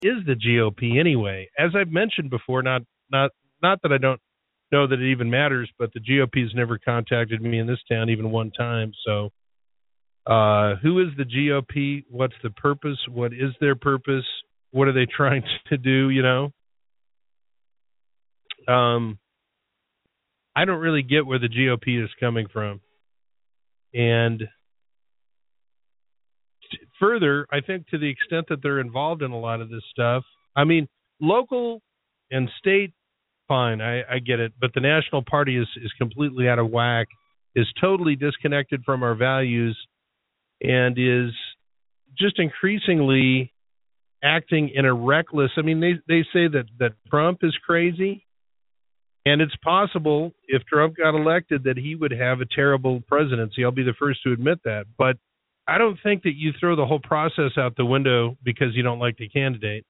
is the GOP anyway? As I've mentioned before, not that I don't know that it even matters, but the GOP has never contacted me in this town even one time. So, who is the GOP? What's the purpose? What is their purpose? What are they trying to do? I don't really get where the GOP is coming from. And further, I think to the extent that they're involved in a lot of this stuff, I mean, local and state, fine, I get it. But the national party is completely out of whack, is totally disconnected from our values, and is just increasingly acting in a reckless. I mean, they say that Trump is crazy. And it's possible if Trump got elected that he would have a terrible presidency. I'll be the first to admit that. But I don't think that you throw the whole process out the window because you don't like the candidate.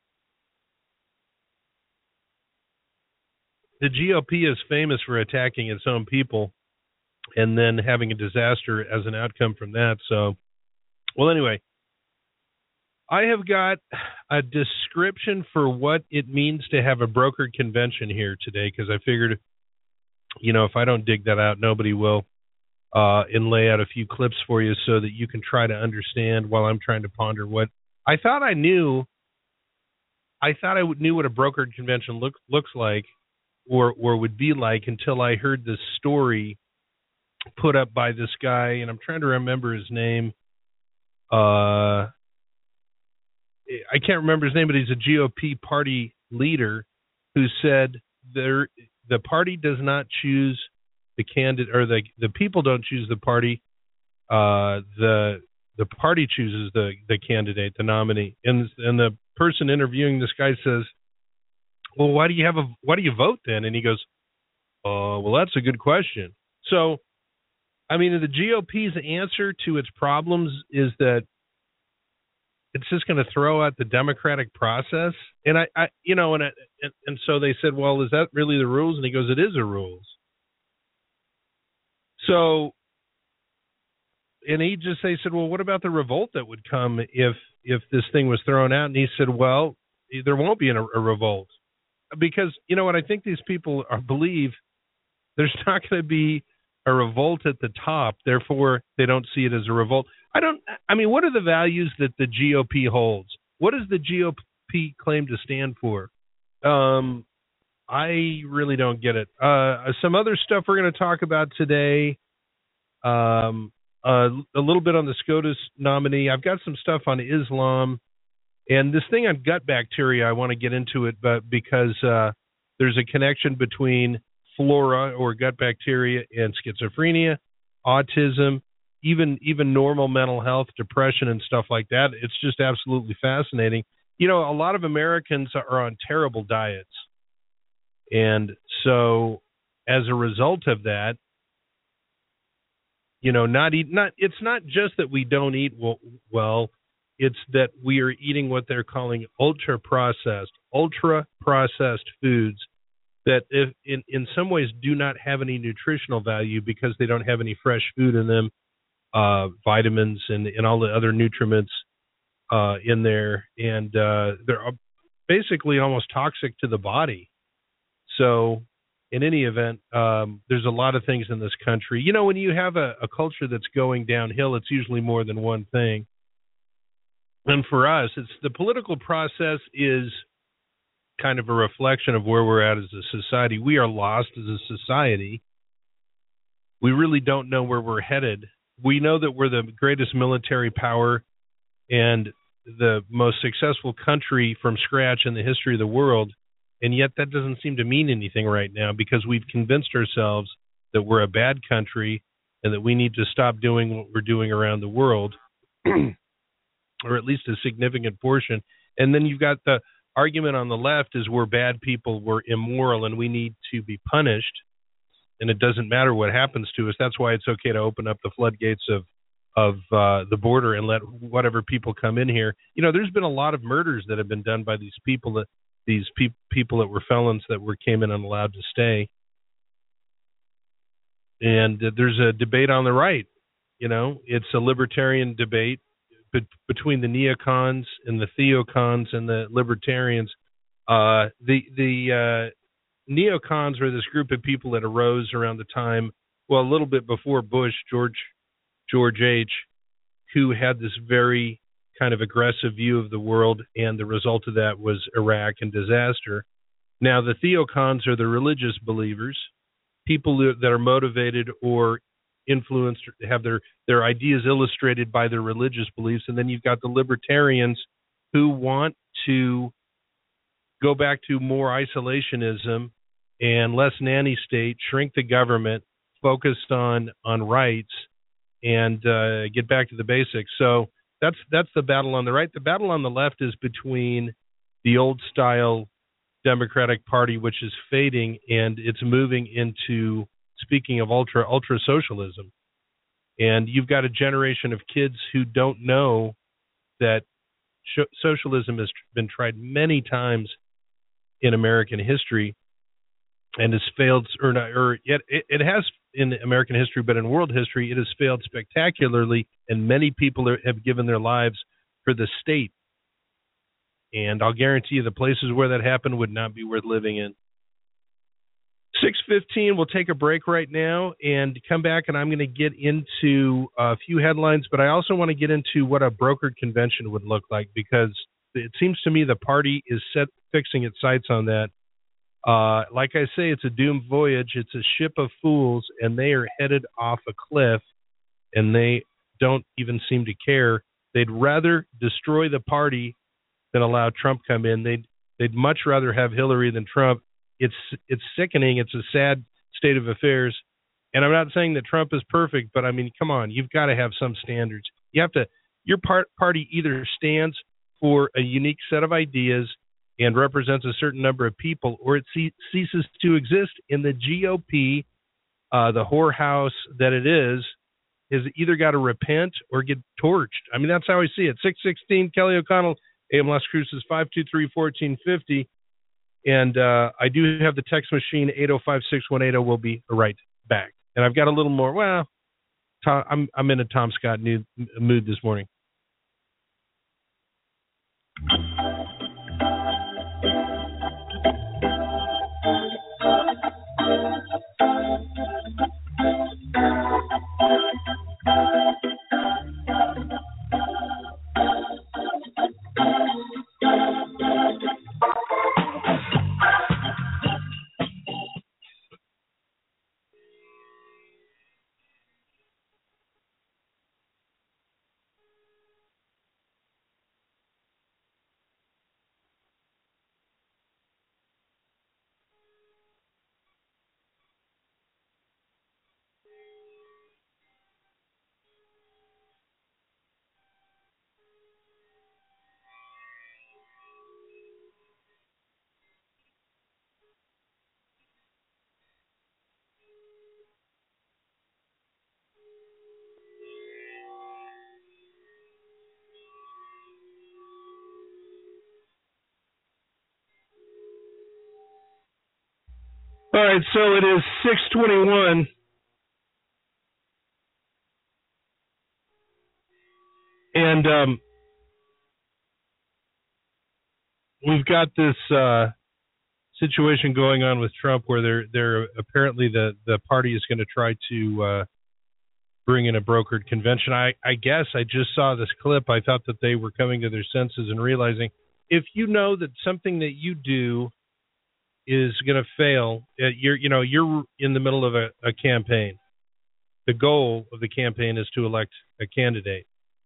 The GOP is famous for attacking its own people and then having a disaster as an outcome from that. So, well, anyway, I have got a description for what it means to have a brokered convention here today, because I figured, if I don't dig that out, nobody will, and lay out a few clips for you so that you can try to understand while I'm trying to ponder what I thought I knew. I thought I knew what a brokered convention looks like or would be like until I heard this story put up by this guy, and I'm trying to remember his name. I can't remember his name, but he's a GOP party leader who said the party does not choose the candidate, or the people don't choose the party. The party chooses the candidate, the nominee, and the person interviewing this guy says, "Well, why do you vote then?" And he goes, "Well, that's a good question." So, I mean, the GOP's answer to its problems is that it's just going to throw out the democratic process. And and so they said, "Well, is that really the rules?" And he goes, "It is the rules." So, and they said, "Well, what about the revolt that would come if this thing was thrown out?" And he said, "Well, there won't be a revolt, because what I think these people believe, there's not going to be a revolt at the top. Therefore, they don't see it as a revolt. What are the values that the GOP holds? What does the GOP claim to stand for? I really don't get it. Some other stuff we're going to talk about today. A little bit on the SCOTUS nominee. I've got some stuff on Islam, and this thing on gut bacteria. I want to get into it, but because there's a connection between flora or gut bacteria and schizophrenia, autism, even normal mental health, depression, and stuff like that. It's just absolutely fascinating. A lot of Americans are on terrible diets, and so as a result of that, it's not just that we don't eat well, it's that we are eating what they're calling ultra processed foods that in some ways do not have any nutritional value because they don't have any fresh food in them, vitamins and all the other nutriments in there, and they're basically almost toxic to the body. So in any event, there's a lot of things in this country. When you have a culture that's going downhill, it's usually more than one thing. And for us, it's the political process is kind of a reflection of where we're at as a society. We are lost as a society. We really don't know where we're headed. We know that we're the greatest military power and the most successful country from scratch in the history of the world, and yet that doesn't seem to mean anything right now because we've convinced ourselves that we're a bad country and that we need to stop doing what we're doing around the world, or at least a significant portion. And then you've got the argument on the left is we're bad people, we're immoral, and we need to be punished, and it doesn't matter what happens to us. That's why it's okay to open up the floodgates of the border and let whatever people come in here. There's been a lot of murders that have been done by these people that were felons that came in unallowed to stay. And there's a debate on the right. It's a libertarian debate between the neocons and the theocons and the libertarians. The neocons were this group of people that arose around the time, well, a little bit before Bush, George H., who had this very kind of aggressive view of the world, and the result of that was Iraq and disaster. Now, the theocons are the religious believers, people that are motivated or influenced, have their ideas illustrated by their religious beliefs. And then you've got the libertarians who want to go back to more isolationism and less nanny state, shrink the government, focused on rights, and get back to the basics. So that's the battle on the right. The battle on the left is between the old style Democratic Party, which is fading, and it's moving into, speaking of ultra socialism. And you've got a generation of kids who don't know that socialism has been tried many times in American history and has failed, it has in American history, but in world history, it has failed spectacularly, and many people have given their lives for the state. And I'll guarantee you the places where that happened would not be worth living in. 6:15, we'll take a break right now and come back, and I'm going to get into a few headlines, but I also want to get into what a brokered convention would look like, because it seems to me the party is fixing its sights on that. Like I say, it's a doomed voyage. It's a ship of fools, and they are headed off a cliff, and they don't even seem to care. They'd rather destroy the party than allow Trump come in. They'd much rather have Hillary than Trump. It's sickening. It's a sad state of affairs. And I'm not saying that Trump is perfect, but I mean, come on, you've got to have some standards. You have to. Your party either stands for a unique set of ideas and represents a certain number of people, or it ceases to exist. In the GOP, the whorehouse that it is either got to repent or get torched. I mean, that's how I see it. 616, Kelly O'Connell, AM Las Cruces, 523-1450. And I do have the text machine, 805-6180. We'll be right back. And I've got a little more. Well, I'm in a Tom Scott mood this morning. All right, so it is 6:21. And we've got this situation going on with Trump where they're apparently the party is going to try to bring in a brokered convention. I guess I just saw this clip. I thought that they were coming to their senses and realizing if you know that something that you do is going to fail, you're in the middle of a campaign. The goal of the campaign is to elect a candidate.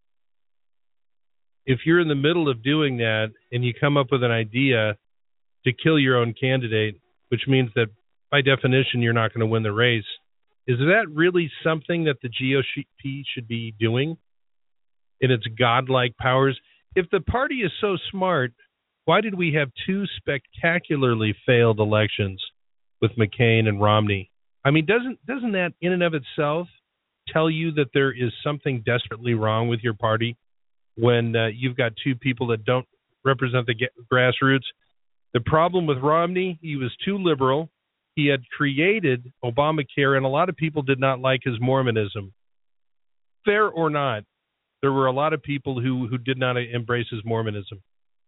If you're in the middle of doing that and you come up with an idea to kill your own candidate, which means that by definition you're not going to win the race, is that really something that the GOP should be doing in its godlike powers? If the party is so smart, why did we have two spectacularly failed elections with McCain and Romney? I mean, doesn't that in and of itself tell you that there is something desperately wrong with your party when you've got two people that don't represent the grassroots? The problem with Romney, he was too liberal. He had created Obamacare, and a lot of people did not like his Mormonism. Fair or not, There were a lot of people who did not embrace his Mormonism.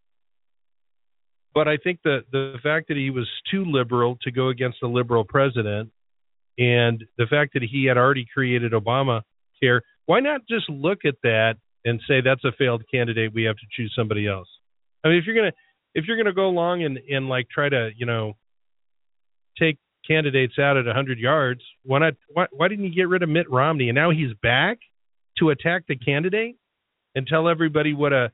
But I think the fact that he was too liberal to go against a liberal president, and the fact that he had already created Obamacare, why not just look at that and say that's a failed candidate, we have to choose somebody else? I mean, if you're gonna go along and like try to, take candidates out at 100 yards, why didn't you get rid of Mitt Romney? And now he's back to attack the candidate and tell everybody what a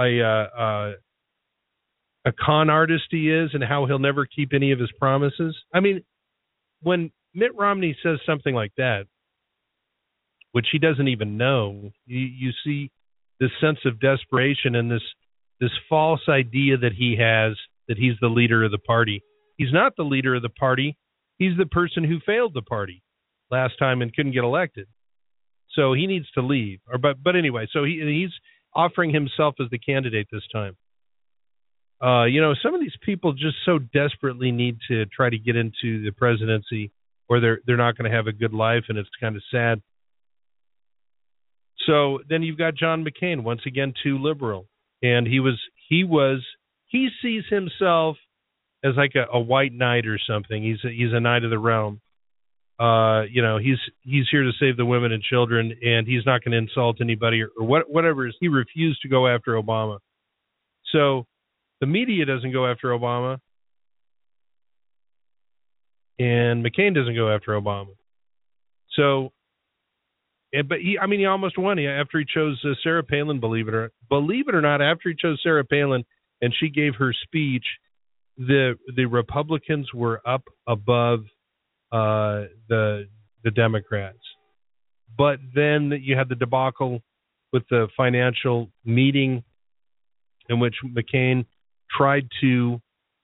con artist he is and how he'll never keep any of his promises. I mean, when Mitt Romney says something like that, which he doesn't even know, you see this sense of desperation and this false idea that he has that he's the leader of the party. He's not the leader of the party. He's the person who failed the party last time and couldn't get elected. So he needs to leave. But anyway, so he's offering himself as the candidate this time. Some of these people just so desperately need to try to get into the presidency, or they're not going to have a good life, and it's kind of sad. So then you've got John McCain, once again too liberal, and he sees himself as like a white knight or something. He's a knight of the realm. He's here to save the women and children, and he's not going to insult anybody or whatever. He refused to go after Obama. So the media doesn't go after Obama, and McCain doesn't go after Obama. So, but he almost won after he chose Sarah Palin. Believe it or not, after he chose Sarah Palin and she gave her speech, the Republicans were up above the Democrats. But then you had the debacle with the financial meeting in which McCain tried to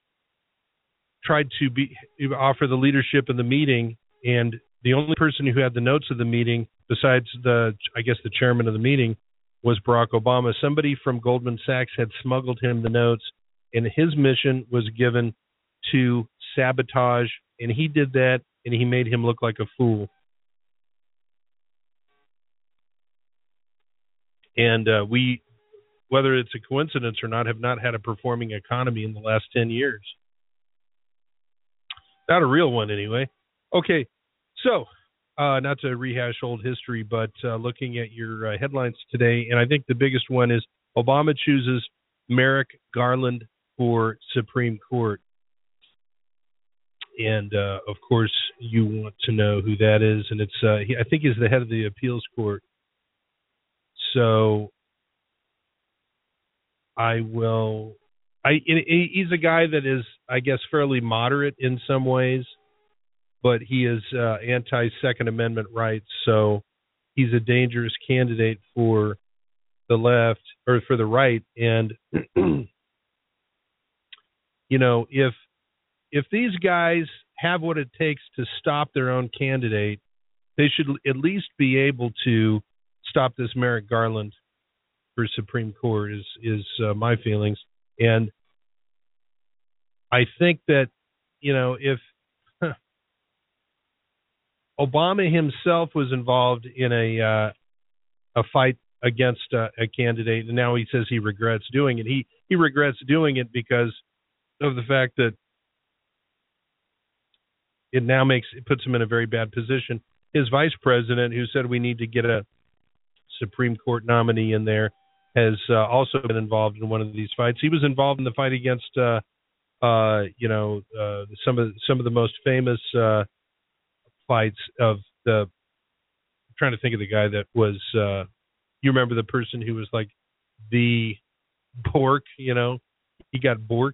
offer the leadership in the meeting, and the only person who had the notes of the meeting, besides the chairman of the meeting, was Barack Obama. Somebody from Goldman Sachs had smuggled him the notes, and his mission was given to sabotage, and he did that, and he made him look like a fool. And we, whether it's a coincidence or not, have not had a performing economy in the last 10 years. Not a real one, anyway. Okay, so not to rehash old history, but looking at your headlines today, and I think the biggest one is Obama chooses Merrick Garland for Supreme Court. And, of course, you want to know who that is, and it's I think he's the head of the appeals court. So he's a guy that is, I guess, fairly moderate in some ways, but he is anti-Second Amendment rights, so he's a dangerous candidate for the left or for the right. And if these guys have what it takes to stop their own candidate, they should at least be able to stop this Merrick Garland for Supreme Court is my feelings. And I think that, if Obama himself was involved in a fight against a candidate, and now he says he regrets doing it. He regrets doing it because of the fact that it puts him in a very bad position. His vice president, who said we need to get a Supreme Court nominee in there, has also been involved in one of these fights. He was involved in the fight against some of the most famous fights of the. I'm trying to think of the guy that was. You remember the person who was like the Bork? He got borked.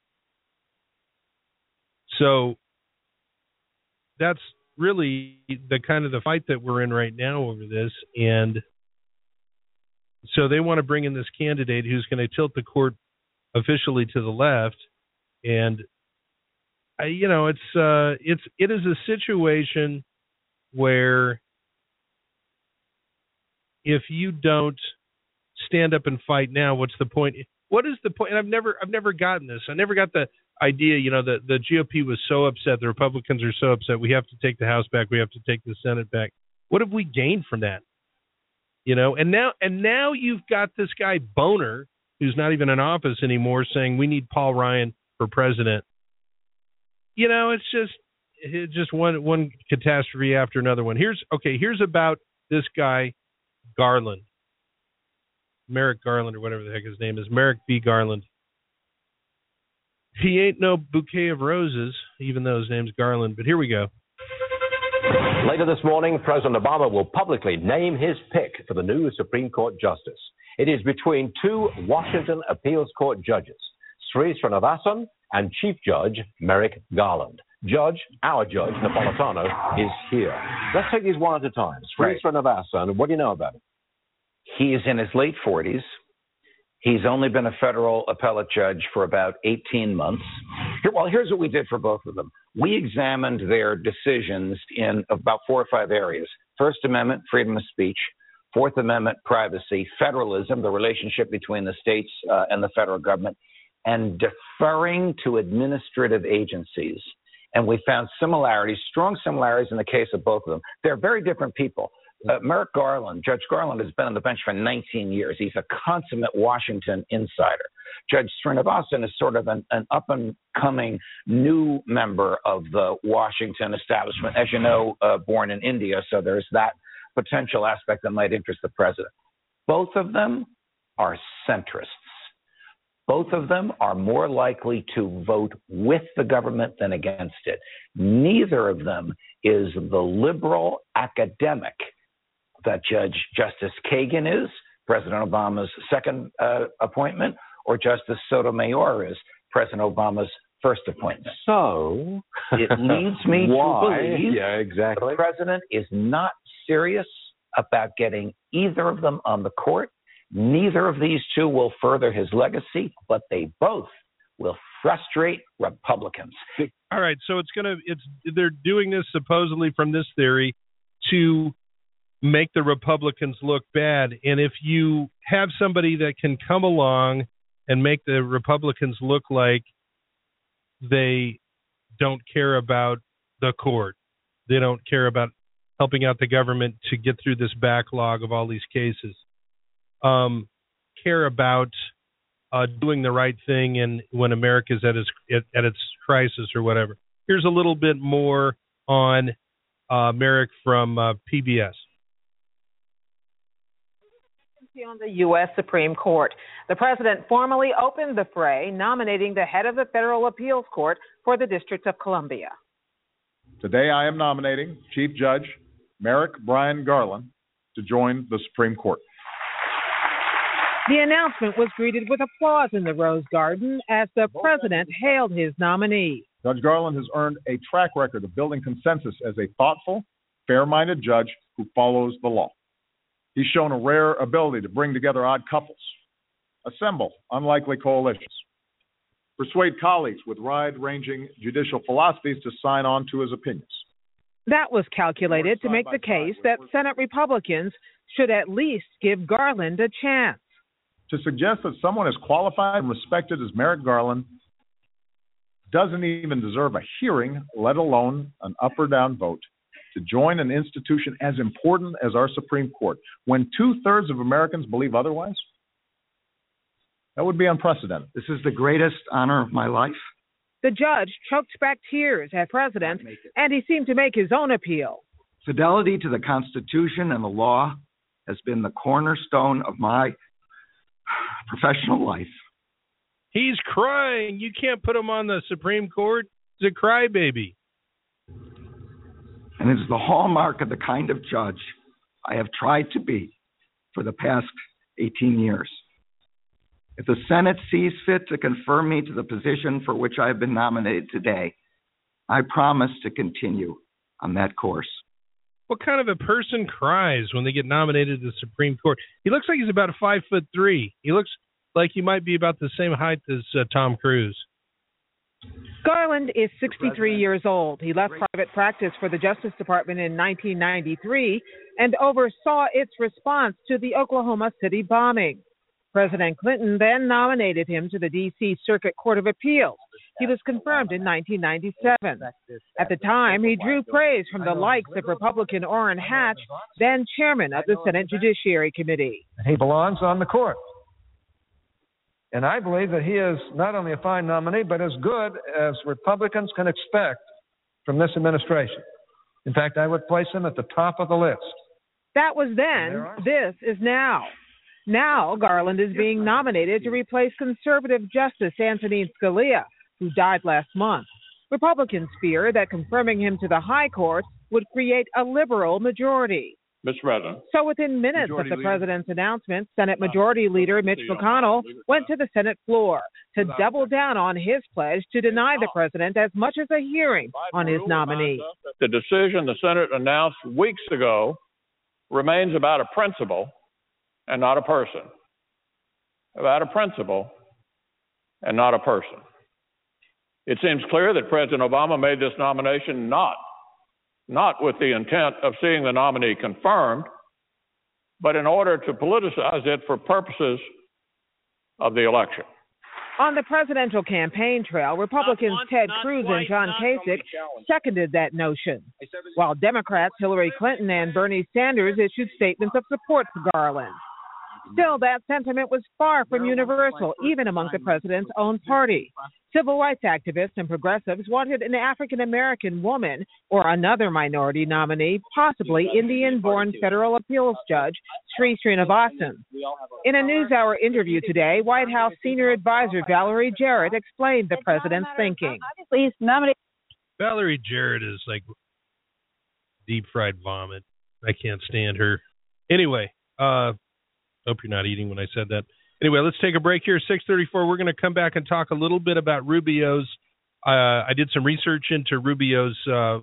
So that's really the kind of the fight that we're in right now over this, and so they want to bring in this candidate who's going to tilt the court officially to the left, and it is a situation where if you don't stand up and fight now, what's the point? What is the point? And I've never gotten this. I never got the idea, the GOP was so upset, the Republicans are so upset, we have to take the House back, we have to take the Senate back. What have we gained from that? And now you've got this guy Boner, who's not even in office anymore, saying we need Paul Ryan for president. It's just one catastrophe after another one. Here's about this guy Garland, Merrick Garland, or whatever the heck his name is, Merrick B. Garland. He ain't no bouquet of roses, even though his name's Garland. But here we go. Later this morning, President Obama will publicly name his pick for the new Supreme Court justice. It is between two Washington Appeals Court judges, Sri Srinivasan and Chief Judge Merrick Garland. Our judge, Napolitano, is here. Let's take these one at a time. Sri Srinivasan, what do you know about him? He is in his late 40s. He's only been a federal appellate judge for about 18 months. Well, here's what we did for both of them. We examined their decisions in about 4 or 5 areas. First Amendment, freedom of speech. Fourth Amendment, privacy. Federalism, the relationship between the states and the federal government. And deferring to administrative agencies. And we found similarities, strong similarities in the case of both of them. They're very different people. Merrick Garland, Judge Garland has been on the bench for 19 years. He's a consummate Washington insider. Judge Srinivasan is sort of an up-and-coming new member of the Washington establishment, as you know, born in India, so there's that potential aspect that might interest the president. Both of them are centrists. Both of them are more likely to vote with the government than against it. Neither of them is the liberal academic that Justice Kagan is, President Obama's second appointment, or Justice Sotomayor is, President Obama's first appointment. So it leads me to believe exactly. the president is not serious about getting either of them on the court. Neither of these two will further his legacy, but they both will frustrate Republicans. All right, so they're doing this supposedly from this theory to make the Republicans look bad. And if you have somebody that can come along and make the Republicans look like they don't care about the court, they don't care about helping out the government to get through this backlog of all these cases, care about doing the right thing and when America's at its crisis or whatever. Here's a little bit more on Merrick from PBS. On the U.S. Supreme Court. The president formally opened the fray, nominating the head of the Federal Appeals Court for the District of Columbia. Today I am nominating Chief Judge Merrick Brian Garland to join the Supreme Court. The announcement was greeted with applause in the Rose Garden as the president hailed his nominee. Judge Garland has earned a track record of building consensus as a thoughtful, fair-minded judge who follows the law. He's shown a rare ability to bring together odd couples, assemble unlikely coalitions, persuade colleagues with wide-ranging judicial philosophies to sign on to his opinions. That was calculated to make the case that Senate Republicans should at least give Garland a chance. To suggest that someone as qualified and respected as Merrick Garland doesn't even deserve a hearing, let alone an up or down vote, to join an institution as important as our Supreme Court, when 2/3 of Americans believe otherwise, that would be unprecedented. This is the greatest honor of my life. The judge choked back tears at President, and he seemed to make his own appeal. Fidelity to the Constitution and the law has been the cornerstone of my professional life. He's crying. You can't put him on the Supreme Court. He's a crybaby. And it is the hallmark of the kind of judge I have tried to be for the past 18 years. If the Senate sees fit to confirm me to the position for which I have been nominated today, I promise to continue on that course. What kind of a person cries when they get nominated to the Supreme Court? He looks like he's about 5'3". He looks like he might be about the same height as Tom Cruise. Garland is 63 years old. He left private practice for the Justice Department in 1993 and oversaw its response to the Oklahoma City bombing. President Clinton then nominated him to the D.C. Circuit Court of Appeals, he was confirmed in 1997. At the time, he drew praise from the likes of Republican Orrin Hatch, then chairman of the Senate Judiciary Committee. He belongs on the court. And I believe that he is not only a fine nominee, but as good as Republicans can expect from this administration. In fact, I would place him at the top of the list. That was then. This is now. Now, Garland is being nominated to replace conservative Justice Antonin Scalia, who died last month. Republicans fear that confirming him to the High Court would create a liberal majority. Mr. President. So within minutes of the president's announcement, Senate Majority Leader Mitch McConnell went to the Senate floor to double down on his pledge to deny the president as much as a hearing on his nominee. The decision the Senate announced weeks ago remains about a principle and not a person. About a principle and not a person. It seems clear that President Obama made this nomination not with the intent of seeing the nominee confirmed, but in order to politicize it for purposes of the election. On the presidential campaign trail, Republicans Ted Cruz and John Kasich seconded that notion, while Democrats Hillary Clinton and Bernie Sanders issued statements of support for Garland. Still, that sentiment was far from universal, even among the president's own party. Civil rights activists and progressives wanted an African-American woman or another minority nominee, possibly Indian-born federal appeals judge Sri Srinivasan. In a NewsHour interview today, White House senior advisor Valerie Jarrett explained the president's thinking. Valerie Jarrett is like deep-fried vomit. I can't stand her. Anyway, hope you're not eating when I said that. Anyway, let's take a break here. 6:34. We're going to come back and talk a little bit about Rubio's. I did some research into Rubio's,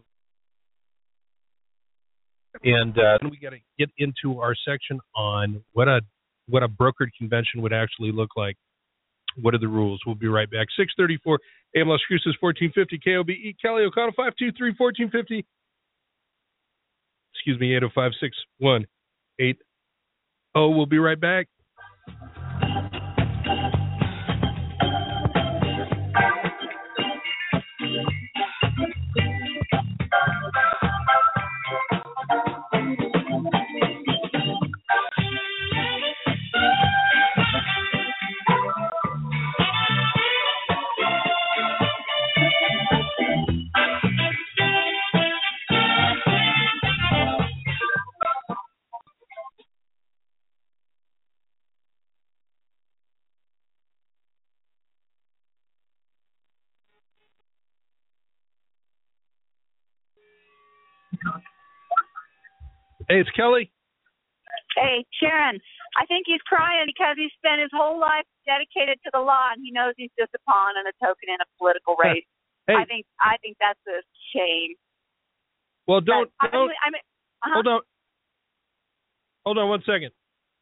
and we got to get into our section on what a brokered convention would actually look like. What are the rules? We'll be right back. 6:34. AM Las Cruces 1450 KOBE. Kelly O'Connell 523-1450. Excuse me, 805-618. Oh, we'll be right back. Hey, it's Kelly. Hey, Sharon. I think he's crying because he spent his whole life dedicated to the law, and he knows he's just a pawn and a token in a political race. Hey. I think that's a shame. Well, Hold on 1 second.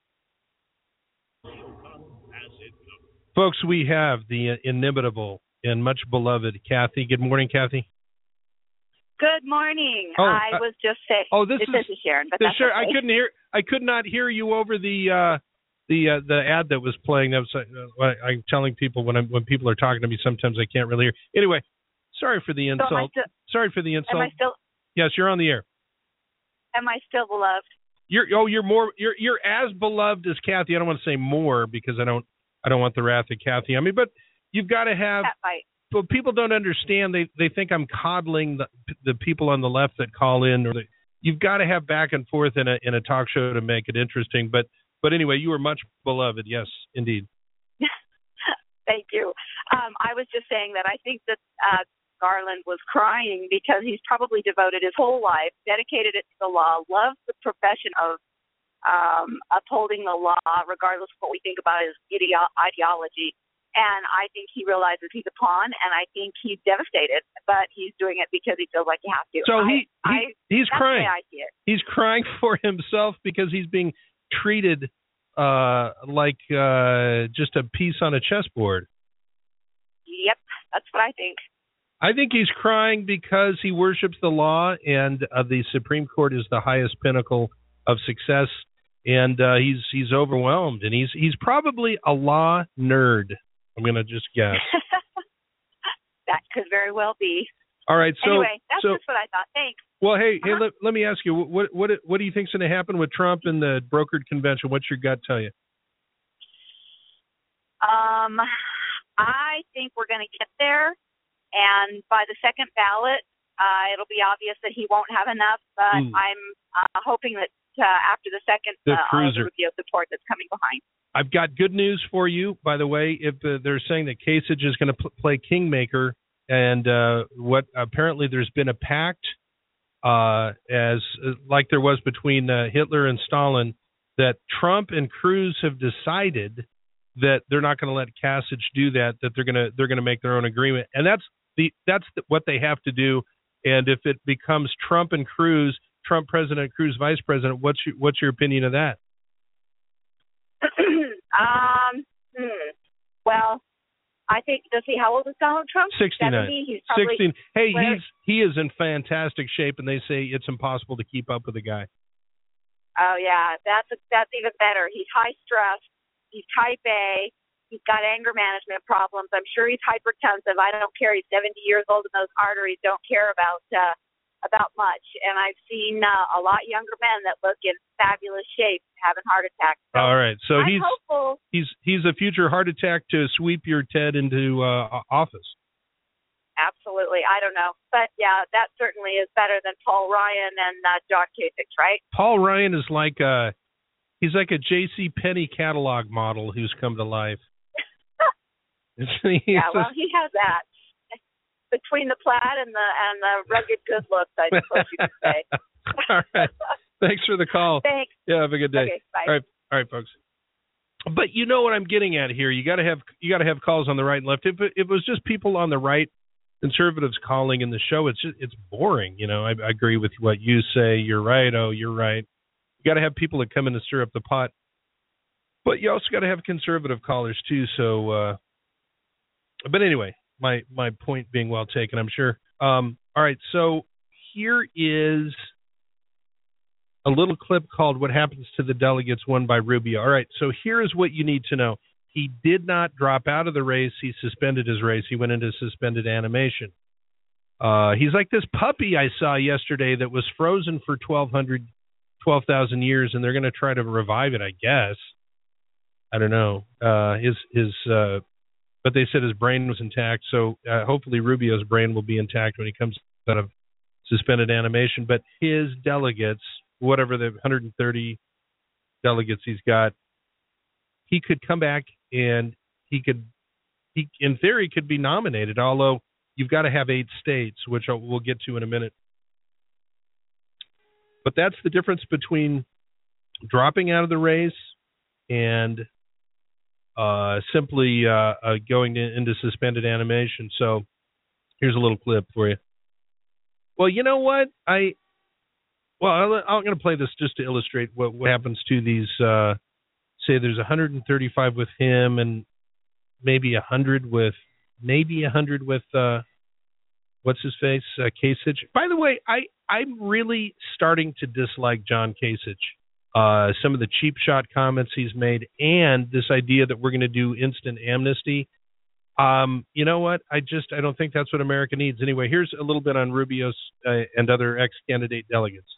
Folks, we have the inimitable and much beloved Kathy. Good morning, Kathy. Good morning. Oh, I was just saying. Oh, this is Sharon. But that's Sharon. okay. I could not hear you over the ad that was playing. That was I'm telling people when people are talking to me, sometimes I can't really hear. Anyway, sorry for the insult. Sorry for the insult. Am I still? Yes, you're on the air. Am I still beloved? You're as beloved as Kathy. I don't want to say more because I don't want the wrath of Kathy. I mean, but you've got to have. But people don't understand. They think I'm coddling the people on the left that call in, you've got to have back and forth in a talk show to make it interesting. But anyway, you are much beloved. Yes, indeed. Thank you. I was just saying that I think that Garland was crying because he's probably devoted his whole life, dedicated it to the law, loves the profession of upholding the law, regardless of what we think about his ideology. And I think he realizes he's a pawn, and I think he's devastated, but he's doing it because he feels like he has to. So he's crying. That's the way I see it. He's crying for himself because he's being treated like just a piece on a chessboard. Yep, that's what I think. I think he's crying because he worships the law, and the Supreme Court is the highest pinnacle of success, and he's overwhelmed, and he's probably a law nerd. I'm going to just guess. That could very well be. All right. So anyway, that's just what I thought. Thanks. Well, hey, let me ask you, what do you think's going to happen with Trump and the brokered convention? What's your gut tell you? I think we're going to get there, and by the second ballot, it'll be obvious that he won't have enough. But I'm hoping that after the second, Rubio support that's coming behind. I've got good news for you, by the way. If they're saying that Kasich is going to play kingmaker, and what apparently there's been a pact, as like there was between Hitler and Stalin, that Trump and Cruz have decided that they're not going to let Kasich do that. That they're gonna make their own agreement, and that's what they have to do. And if it becomes Trump and Cruz, Trump president, Cruz vice president, what's your opinion of that? Well, I think, how old is Donald Trump? 69. 70? He's probably 16. Hey, he is in fantastic shape, and they say it's impossible to keep up with the guy. Oh yeah, that's even better. He's high stress. He's type A. He's got anger management problems. I'm sure he's hypertensive. I don't care. He's 70 years old, and those arteries don't care about much. And I've seen a lot younger men that look in fabulous shape having heart attacks. So all right, so I'm hopeful. He's a future heart attack to sweep your Ted into office. Absolutely. I don't know. But, yeah, that certainly is better than Paul Ryan and John Kasich, right? Paul Ryan is he's like a J.C. Penney catalog model who's come to life. Yeah, well, he has that. Between the plaid and the rugged good looks, I suppose you could say. All right. Thanks for the call. Thanks. Yeah, have a good day. Okay, bye. All right, folks. But you know what I'm getting at here. You got to have calls on the right and left. If it was just people on the right, conservatives calling in the show, it's boring. You know, I agree with what you say. You're right. Oh, you're right. You got to have people that come in and stir up the pot. But you also got to have conservative callers too. So, but anyway, my point being well taken, I'm sure. All right, so here is a little clip called "What Happens to the Delegates Won by Rubio." All right, so here is what you need to know. He did not drop out of the race. He suspended his race. He went into suspended animation. He's like this puppy I saw yesterday that was frozen for 12,000 years, and they're going to try to revive it, I guess. I don't know. But they said his brain was intact, so hopefully Rubio's brain will be intact when he comes out of suspended animation. But his delegates, whatever the 130 delegates he's got, he could come back and he in theory could be nominated, although you've got to have 8 states, which we'll get to in a minute. But that's the difference between dropping out of the race and simply going into suspended animation. So here's a little clip for you. Well, you know what? I'm going to play this just to illustrate what happens to these. Say there's 135 with him and maybe 100 with what's his face, Kasich. By the way, I'm really starting to dislike John Kasich. Some of the cheap shot comments he's made, and this idea that we're going to do instant amnesty. You know what? I don't think that's what America needs. Anyway, here's a little bit on Rubio's and other ex-candidate delegates.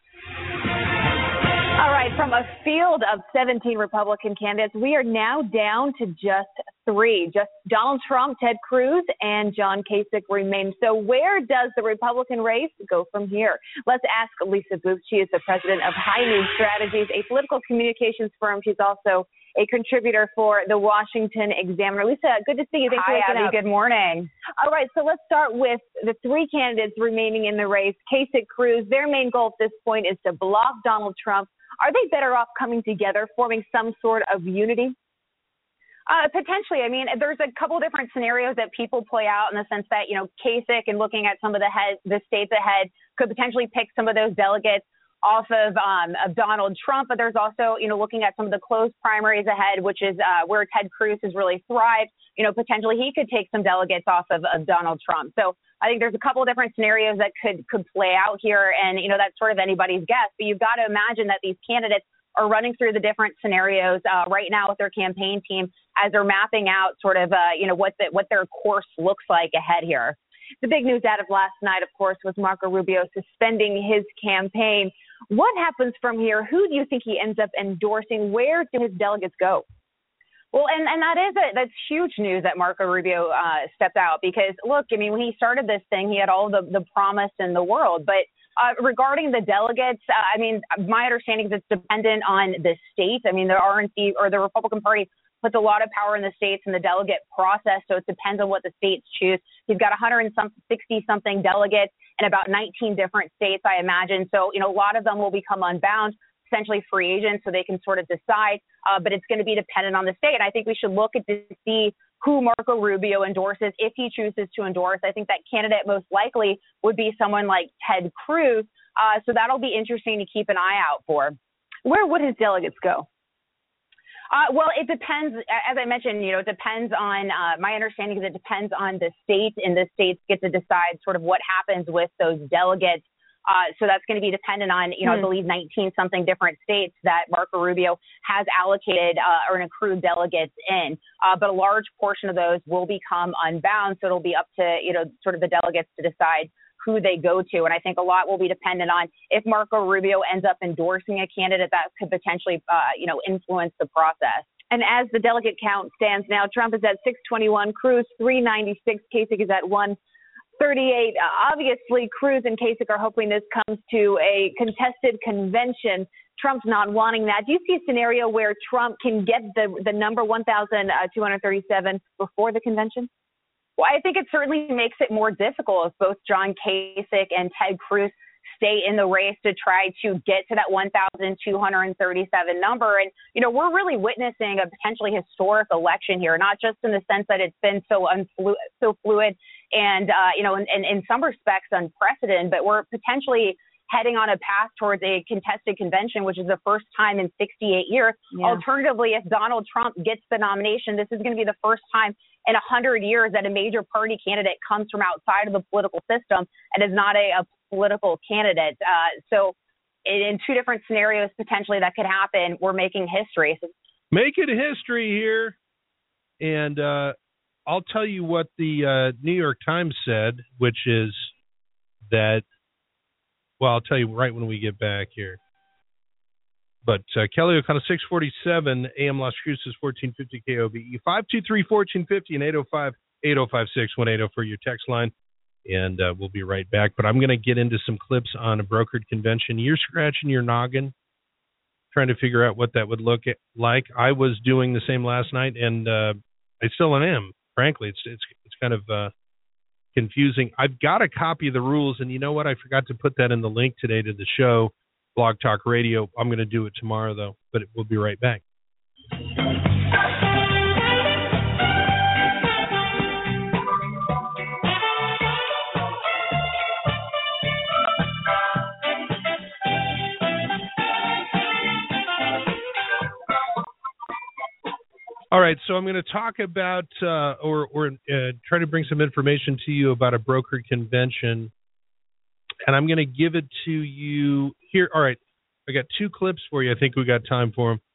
All right, from a field of 17 Republican candidates, we are now down to just 3. Just Donald Trump, Ted Cruz, and John Kasich remain. So where does the Republican race go from here? Let's ask Lisa Booth. She is the president of High Noon Strategies, a political communications firm. She's also a contributor for the Washington Examiner. Lisa, good to see you. Thanks for waking up. Good morning. All right, so let's start with the 3 candidates remaining in the race. Kasich, Cruz, their main goal at this point is to block Donald Trump. Are they better off coming together, forming some sort of unity? Potentially. I mean, there's a couple different scenarios that people play out in the sense that, Kasich and looking at some of the states ahead could potentially pick some of those delegates off of Donald Trump. But there's also, looking at some of the closed primaries ahead, which is where Ted Cruz has really thrived. Potentially he could take some delegates off of Donald Trump. So I think there's a couple of different scenarios that could play out here. And, that's sort of anybody's guess. But you've got to imagine that these candidates are running through the different scenarios right now with their campaign team as they're mapping out sort of, what their course looks like ahead here. The big news out of last night, of course, was Marco Rubio suspending his campaign. What happens from here? Who do you think he ends up endorsing? Where do his delegates go? Well, and that's huge news that Marco Rubio stepped out because, look, I mean, when he started this thing, he had all the promise in the world. But regarding the delegates, I mean, my understanding is it's dependent on the states. I mean, the RNC or the Republican Party puts a lot of power in the states and the delegate process, so it depends on what the states choose. He's got 160-something delegates in about 19 different states, I imagine. So, a lot of them will become unbound, essentially free agents, so they can sort of decide. But it's going to be dependent on the state. I think we should look at to see who Marco Rubio endorses if he chooses to endorse. I think that candidate most likely would be someone like Ted Cruz. So that'll be interesting to keep an eye out for. Where would his delegates go? Well, it depends. As I mentioned, it depends on, my understanding is it depends on the state, and the states get to decide sort of what happens with those delegates. So that's going to be dependent on, I believe 19-something different states that Marco Rubio has allocated or accrued delegates in. But a large portion of those will become unbound. So it'll be up to, sort of the delegates to decide who they go to. And I think a lot will be dependent on if Marco Rubio ends up endorsing a candidate that could potentially, influence the process. And as the delegate count stands now, Trump is at 621, Cruz 396, Kasich is at 138. Obviously, Cruz and Kasich are hoping this comes to a contested convention. Trump's not wanting that. Do you see a scenario where Trump can get the number 1,237 before the convention? Well, I think it certainly makes it more difficult if both John Kasich and Ted Cruz stay in the race to try to get to that 1,237 number. And, we're really witnessing a potentially historic election here, not just in the sense that it's been so fluid and, in some respects unprecedented, but we're potentially heading on a path towards a contested convention, which is the first time in 68 years. Yeah. Alternatively, if Donald Trump gets the nomination, this is going to be the first time in 100 years that a major party candidate comes from outside of the political system and is not a political candidate. So in two different scenarios, potentially that could happen. We're making history. Making history here. And I'll tell you what the New York Times said, which is that, well, I'll tell you right when we get back here. But Kelly O'Connell, 647 AM Las Cruces, 1450 KOBE, 523-1450 and 805-8056-180 for your text line. And we'll be right back. But I'm going to get into some clips on a brokered convention. You're scratching your noggin, trying to figure out what that would look like. I was doing the same last night, and I still am. Frankly, it's kind of confusing. I've got a copy of the rules, and you know what? I forgot to put that in the link today to the show, Blog Talk Radio. I'm going to do it tomorrow, though, but we'll be right back. All right, so I'm going to talk about or try to bring some information to you about a brokered convention, and I'm going to give it to you here. All right, I got two clips for you. I think we got time for them.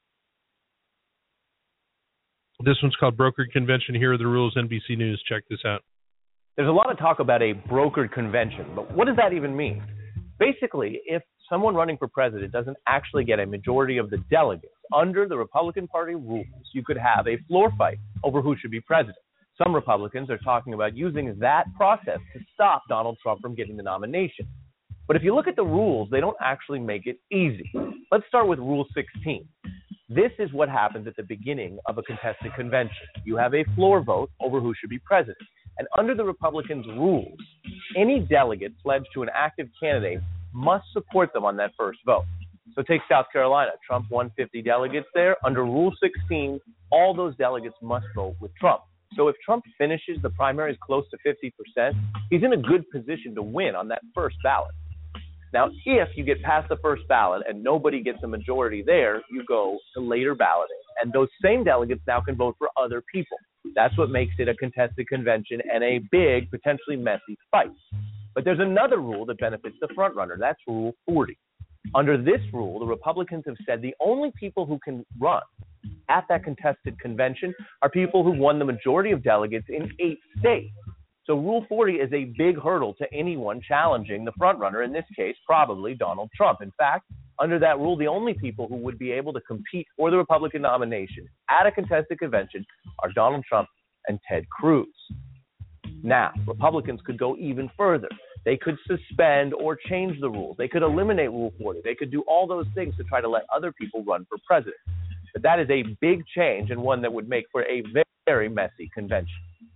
This one's called Brokered Convention. Here are the rules, NBC News. Check this out. There's a lot of talk about a brokered convention, but what does that even mean? Basically, if someone running for president doesn't actually get a majority of the delegates, under the Republican Party rules, you could have a floor fight over who should be president. Some Republicans are talking about using that process to stop Donald Trump from getting the nomination. But if you look at the rules, they don't actually make it easy. Let's start with Rule 16. This is what happens at the beginning of a contested convention. You have a floor vote over who should be president. And under the Republicans' rules, any delegate pledged to an active candidate must support them on that first vote. So take South Carolina. Trump won 50 delegates there. Under Rule 16, all those delegates must vote with Trump. So if Trump finishes the primaries close to 50%, he's in a good position to win on that first ballot. Now, if you get past the first ballot and nobody gets a majority there, you go to later balloting. And those same delegates now can vote for other people. That's what makes it a contested convention and a big, potentially messy fight. But there's another rule that benefits the frontrunner. That's Rule 40. Under this rule, the Republicans have said the only people who can run at that contested convention are people who won the majority of delegates in 8 states. So Rule 40 is a big hurdle to anyone challenging the frontrunner, in this case, probably Donald Trump. In fact, under that rule, the only people who would be able to compete for the Republican nomination at a contested convention are Donald Trump and Ted Cruz. Now, Republicans could go even further. They could suspend or change the rules. They could eliminate Rule 40. They could do all those things to try to let other people run for president. But that is a big change and one that would make for a very messy convention.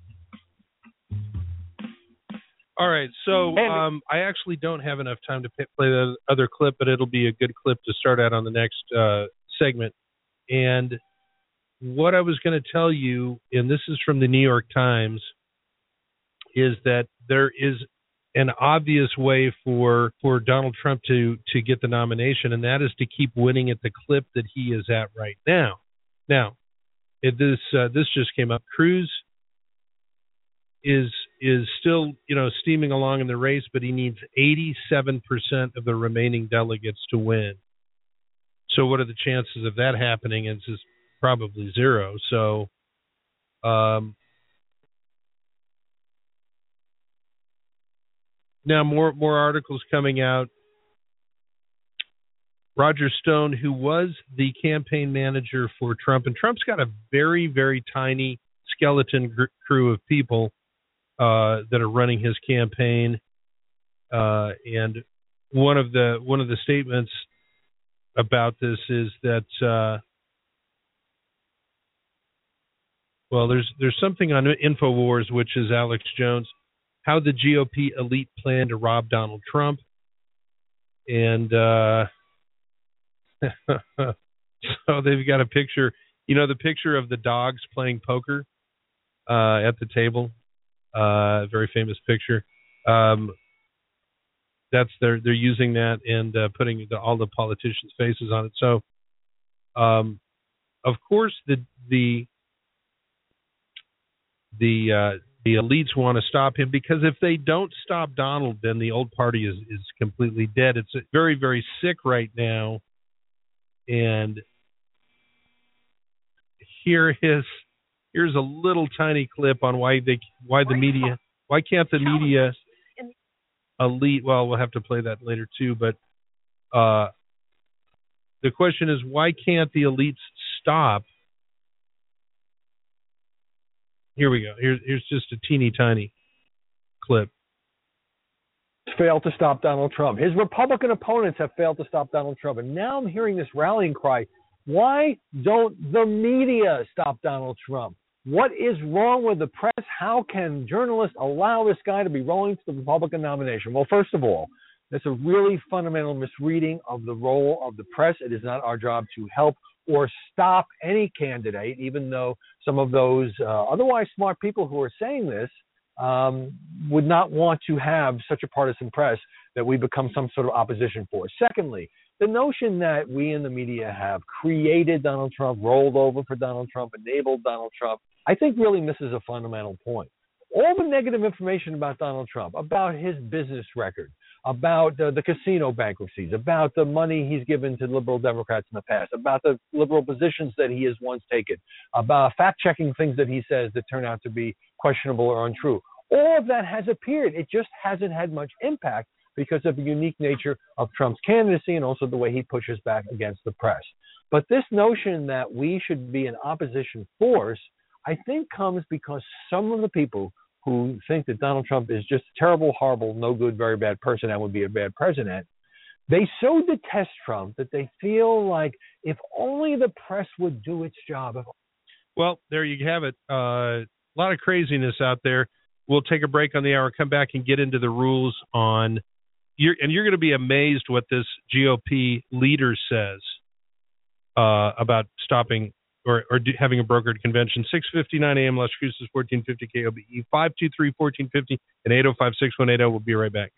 All right, so I actually don't have enough time to play the other clip, but it'll be a good clip to start out on the next segment. And what I was going to tell you, and this is from the New York Times, is that there is an obvious way for Donald Trump to get the nomination, and that is to keep winning at the clip that he is at right now. Now, this just came up. Cruz is still, steaming along in the race, but he needs 87% of the remaining delegates to win. So what are the chances of that happening? It's just probably zero. So now more articles coming out. Roger Stone, who was the campaign manager for Trump, and Trump's got a very, very tiny skeleton crew of people that are running his campaign, and one of the statements about this is that there's something on InfoWars, which is Alex Jones, how the GOP elite plan to rob Donald Trump, and so they've got a picture, the picture of the dogs playing poker at the table. Very famous picture. They're using that and putting all the politicians' faces on it. So, of course, the elites want to stop him, because if they don't stop Donald, then the old party is completely dead. It's very, very sick right now. And here's a little tiny clip on why can't the media elite, well, we'll have to play that later too, but the question is, why can't the elites stop? Here we go. Here's just a teeny tiny clip. Failed to stop Donald Trump. His Republican opponents have failed to stop Donald Trump. And now I'm hearing this rallying cry. Why don't the media stop Donald Trump? What is wrong with the press? How can journalists allow this guy to be rolling to the Republican nomination? Well, first of all, that's a really fundamental misreading of the role of the press. It is not our job to help or stop any candidate, even though some of those otherwise smart people who are saying this would not want to have such a partisan press that we become some sort of opposition for. Secondly, the notion that we in the media have created Donald Trump, rolled over for Donald Trump, enabled Donald Trump, I think really misses a fundamental point. All the negative information about Donald Trump, about his business record, about the casino bankruptcies, about the money he's given to liberal Democrats in the past, about the liberal positions that he has once taken, about fact-checking things that he says that turn out to be questionable or untrue. All of that has appeared. It just hasn't had much impact because of the unique nature of Trump's candidacy and also the way he pushes back against the press. But this notion that we should be an opposition force, I think comes because some of the people who think that Donald Trump is just a terrible, horrible, no good, very bad person and would be a bad president, they so detest Trump that they feel like if only the press would do its job. Well, there you have it. A lot of craziness out there. We'll take a break on the hour, come back and get into the rules on you're going to be amazed what this GOP leader says about stopping or having a brokered convention. 6:59 a.m. Las Cruces, 1450 KOBE, 523-1450 and 805-6180. We'll be right back.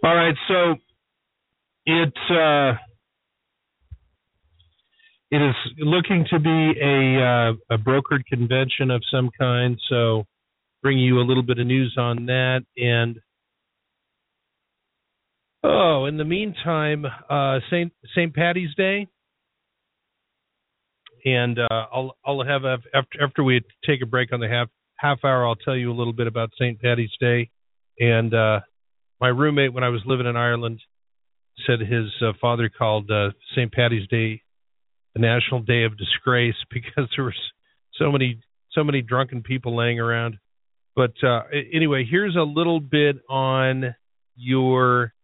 All right, so it is looking to be a brokered convention of some kind. So, bring you a little bit of news on that. And in the meantime, St. Patty's Day. And I'll have after we take a break on the half hour, I'll tell you a little bit about St. Patty's Day. And my roommate, when I was living in Ireland, said his father called St. Patty's Day the National Day of Disgrace because there were so many drunken people laying around. But anyway, here's a little bit on your.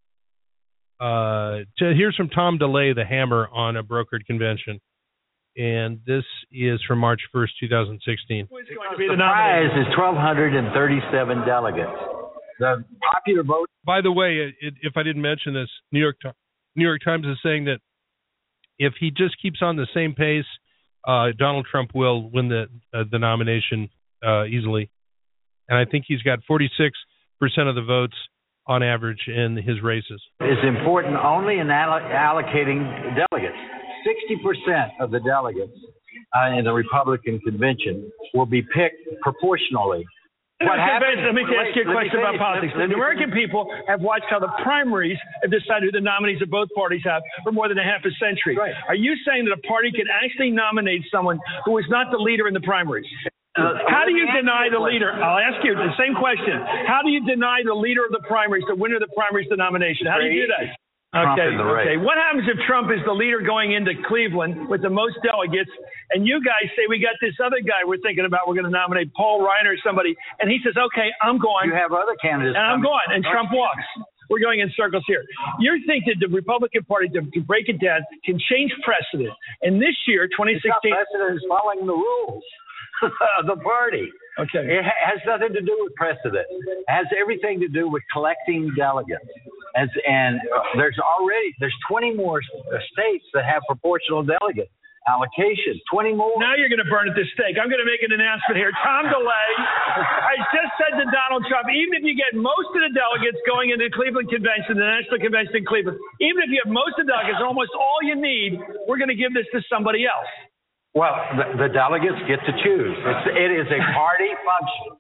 Here's from Tom DeLay, the Hammer, on a brokered convention. And this is from March 1st, 2016. The prize is 1,237 delegates. The popular vote. By the way, if I didn't mention this, New York Times is saying that if he just keeps on the same pace, Donald Trump will win the nomination easily. And I think he's got 46% of the votes on average in his races. Is important only in allocating delegates. 60% of the delegates in the Republican convention will be picked proportionally. Let me ask you a question about politics. The American people have watched how the primaries have decided who the nominees of both parties have for more than a half a century. Right. Are you saying that a party can actually nominate someone who is not the leader in the primaries? How do you deny the leader? I'll ask you the same question. How do you deny the leader of the primaries, the winner of the primaries, the nomination? How do you do that? Okay. What happens if Trump is the leader going into Cleveland with the most delegates, and you guys say we got this other guy we're thinking about, we're going to nominate Paul Ryan or somebody, and he says, okay, I'm going. You have other candidates. And I'm going, and Trump walks. We're going in circles here. You think that the Republican Party, to break it down, can change precedent. And this year, 2016. Precedent is following the rules of the party. Okay. It has nothing to do with precedent. It has everything to do with collecting delegates. And there's 20 more states that have proportional delegate allocation. 20 more. Now you're going to burn at this stake. I'm going to make an announcement here. Tom DeLay, I just said to Donald Trump, even if you get most of the delegates going into the Cleveland Convention, the National Convention in Cleveland, even if you have most of the delegates, almost all you need, we're going to give this to somebody else. Well, the delegates get to choose. It is a party function.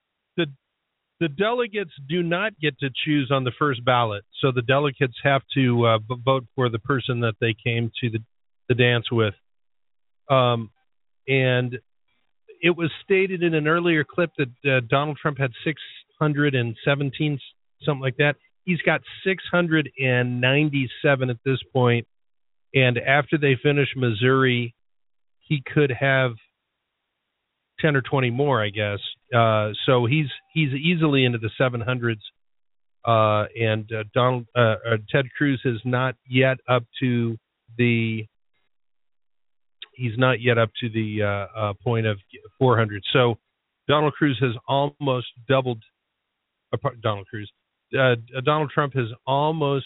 The delegates do not get to choose on the first ballot, so the delegates have to vote for the person that they came to the dance with. And it was stated in an earlier clip that Donald Trump had 617, something like that. He's got 697 at this point, and after they finish Missouri, he could have 10 or 20 more, I guess. So he's easily into the 700s. And Ted Cruz is not yet up to the. He's not yet up to the point of 400. So Donald Cruz has almost doubled. Donald Trump has almost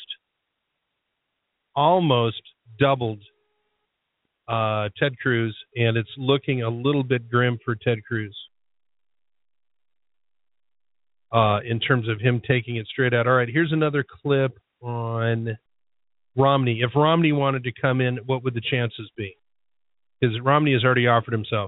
doubled Ted Cruz, and it's looking a little bit grim for Ted Cruz in terms of him taking it straight out. All right, here's another clip on Romney. If Romney wanted to come in, what would the chances be? Because Romney has already offered himself.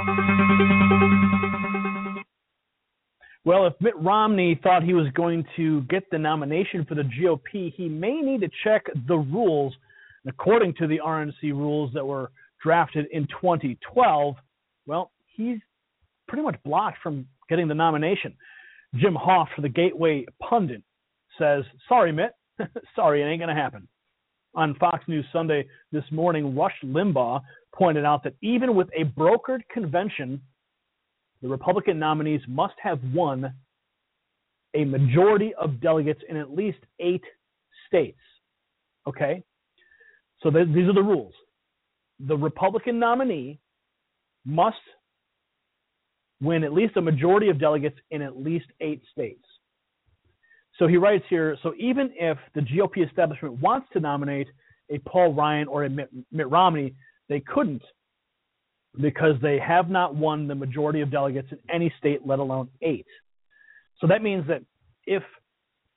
Well, if Mitt Romney thought he was going to get the nomination for the GOP, he may need to check the rules. According to the RNC rules that were drafted in 2012, well, he's pretty much blocked from getting the nomination. Jim Hoft for the Gateway Pundit says, sorry, Mitt. Sorry, it ain't going to happen. On Fox News Sunday this morning, Rush Limbaugh pointed out that even with a brokered convention, the Republican nominees must have won a majority of delegates in at least 8 states. Okay? So these are the rules. The Republican nominee must win at least a majority of delegates in at least 8 states. So he writes here, so even if the GOP establishment wants to nominate a Paul Ryan or a Mitt Romney, they couldn't because they have not won the majority of delegates in any state, let alone 8. So that means that if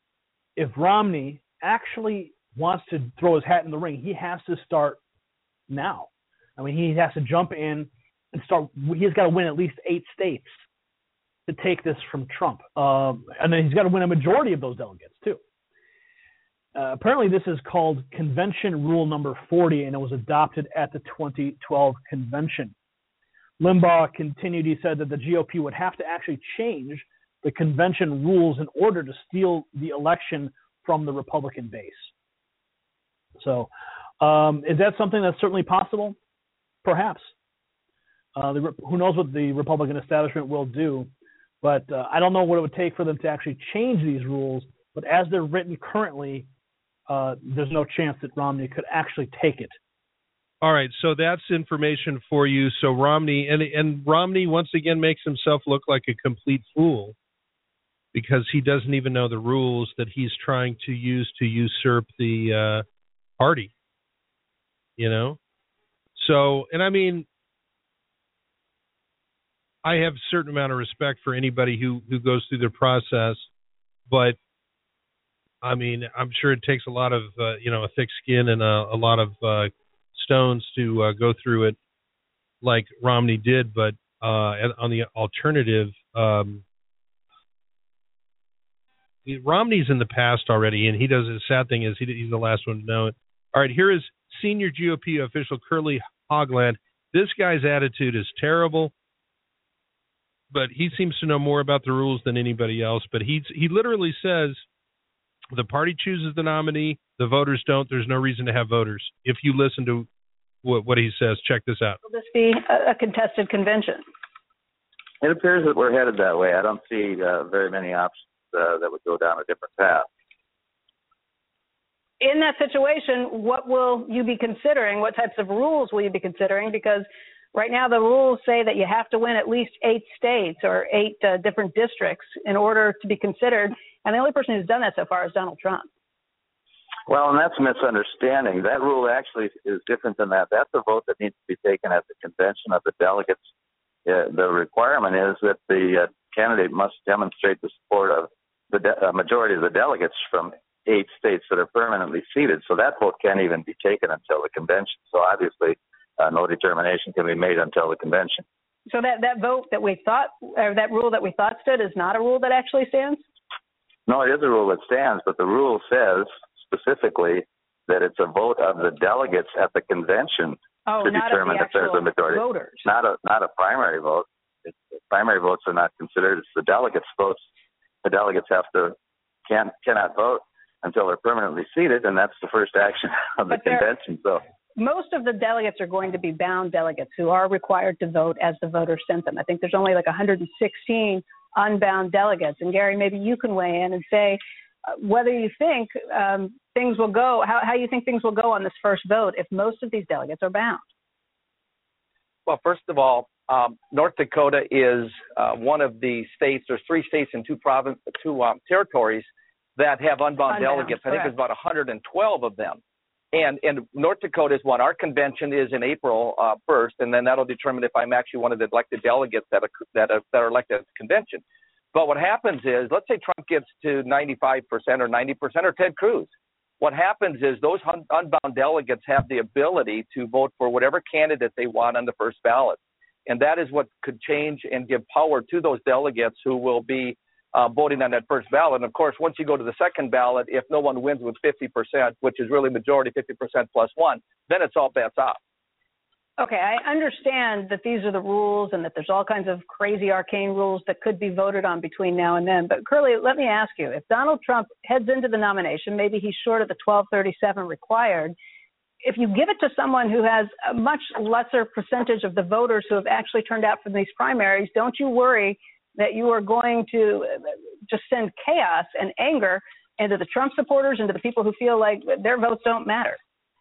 if Romney actually wants to throw his hat in the ring, he has to start now. I mean, he has to jump in and start. He's got to win at least 8 states to take this from Trump. And then he's got to win a majority of those delegates, too. Apparently, this is called Convention Rule Number 40, and it was adopted at the 2012 convention. Limbaugh continued, he said that the GOP would have to actually change the convention rules in order to steal the election from the Republican base. So is that something that's certainly possible? Perhaps. Who knows what the Republican establishment will do, but I don't know what it would take for them to actually change these rules, but as they're written currently, there's no chance that Romney could actually take it. All right, so that's information for you. So Romney, and Romney once again makes himself look like a complete fool because he doesn't even know the rules that he's trying to use to usurp the party, you know? So, and I mean, I have a certain amount of respect for anybody who goes through the process, but I mean, I'm sure it takes a lot of, a thick skin and a lot of stones to go through it like Romney did. But on the alternative, Romney's in the past already, and he does. The sad thing is he's the last one to know it. All right, here is senior GOP official Curly Hogland. This guy's attitude is terrible, but he seems to know more about the rules than anybody else. But he literally says the party chooses the nominee, the voters don't. There's no reason to have voters. If you listen to what he says, check this out. Will this be a contested convention? It appears that we're headed that way. I don't see very many options that would go down a different path. In that situation, what will you be considering? What types of rules will you be considering? Because right now the rules say that you have to win at least 8 states or 8 different districts in order to be considered. And the only person who's done that so far is Donald Trump. Well, and that's a misunderstanding. That rule actually is different than that. That's a vote that needs to be taken at the convention of the delegates. The requirement is that the candidate must demonstrate the support of the majority of the delegates from 8 states that are permanently seated. So that vote can't even be taken until the convention. So obviously, no determination can be made until the convention. So that vote that we thought, or that rule that we thought stood, is not a rule that actually stands? No, it is a rule that stands, but the rule says specifically that it's a vote of the delegates at the convention to determine if there's a majority. Voters. Not a primary vote. Primary votes are not considered. It's the delegates' votes. The delegates cannot vote until they're permanently seated, and that's the first action of the convention. So most of the delegates are going to be bound delegates who are required to vote as the voters sent them. I think there's only like 116 unbound delegates. And Gary, maybe you can weigh in and say whether you think things will go, how you think things will go on this first vote if most of these delegates are bound. Well, first of all, North Dakota is one of the states. There's 3 states and 2 territories that have unbound delegates. I think there's about 112 of them. And North Dakota is one. Our convention is in April 1st, and then that'll determine if I'm actually one of the elected delegates that are elected at the convention. But what happens is, let's say Trump gets to 95% or 90% or Ted Cruz. What happens is those unbound delegates have the ability to vote for whatever candidate they want on the first ballot. And that is what could change and give power to those delegates who will be voting on that first ballot. And, of course, once you go to the second ballot, if no one wins with 50%, which is really majority, 50% plus 1, then it's all bets off. Okay, I understand that these are the rules and that there's all kinds of crazy arcane rules that could be voted on between now and then. But, Curly, let me ask you, if Donald Trump heads into the nomination, maybe he's short of the 1237 required, if you give it to someone who has a much lesser percentage of the voters who have actually turned out for these primaries, don't you worry that you are going to just send chaos and anger into the Trump supporters, into the people who feel like their votes don't matter?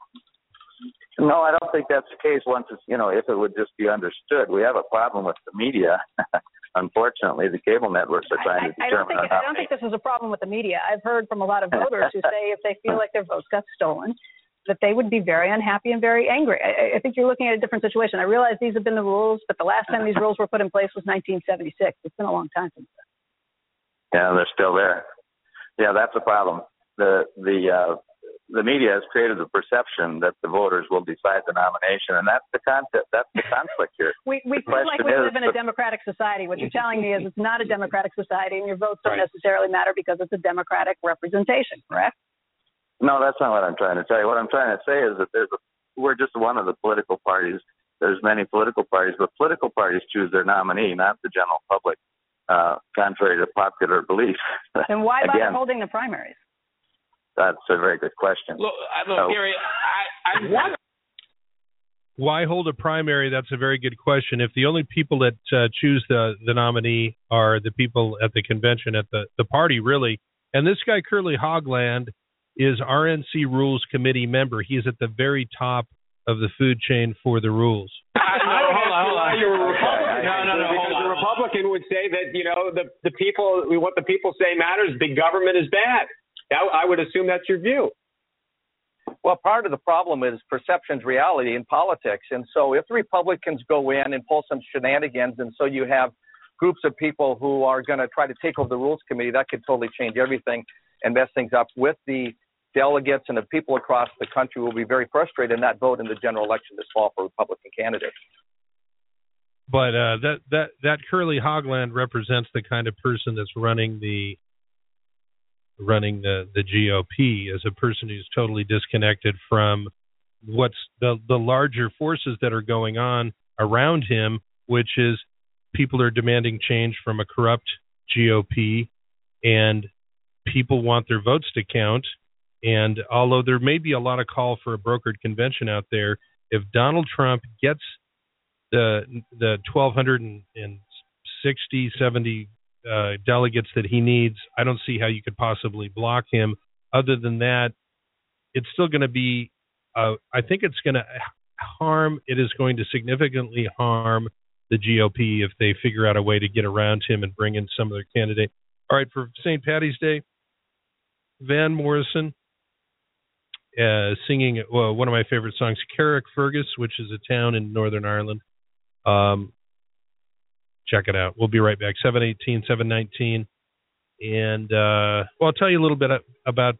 No, I don't think that's the case once it's, if it would just be understood. We have a problem with the media. Unfortunately, the cable networks are trying to determine. I don't think this is a problem with the media. I've heard from a lot of voters who say if they feel like their votes got stolen, that they would be very unhappy and very angry. I think you're looking at a different situation. I realize these have been the rules, but the last time these rules were put in place was 1976. It's been a long time since then. Yeah, they're still there. Yeah, that's a problem. the media has created the perception that the voters will decide the nomination, and that's the concept. That's the conflict here. We feel like we live in a democratic society. What you're telling me is it's not a democratic society, and your votes don't necessarily matter because it's a democratic representation, correct? No, that's not what I'm trying to tell you. What I'm trying to say is that we're just one of the political parties. There's many political parties, but political parties choose their nominee, not the general public, contrary to popular belief. Then why bother holding the primaries? That's a very good question. Look, Gary, why hold a primary? That's a very good question. If the only people that choose the nominee are the people at the convention, at the party, really, and this guy, Curly Hogland, is RNC Rules Committee member. He is at the very top of the food chain for the rules. Hold on. You're a Republican. No, because a Republican would say that, the people, what the people say matters. Big government is bad. I would assume that's your view. Well, part of the problem is perception's reality in politics. And so if the Republicans go in and pull some shenanigans, and so you have groups of people who are going to try to take over the Rules Committee, that could totally change everything and mess things up with the delegates, and the people across the country will be very frustrated and not vote in the general election this fall for Republican candidates. But that Curly Hogland represents the kind of person that's running the GOP, as a person who's totally disconnected from what's the larger forces that are going on around him, which is people are demanding change from a corrupt GOP, and people want their votes to count. And although there may be a lot of call for a brokered convention out there, if Donald Trump gets the 1,260, 70 delegates that he needs, I don't see how you could possibly block him. Other than that, it's still going to be, I think it's going to it is going to significantly harm the GOP if they figure out a way to get around him and bring in some of their candidate. All right, for St. Paddy's Day, Van Morrison singing one of my favorite songs, Carrickfergus, which is a town in Northern Ireland. Check it out. We'll be right back. 718, 719. And, I'll tell you a little bit about,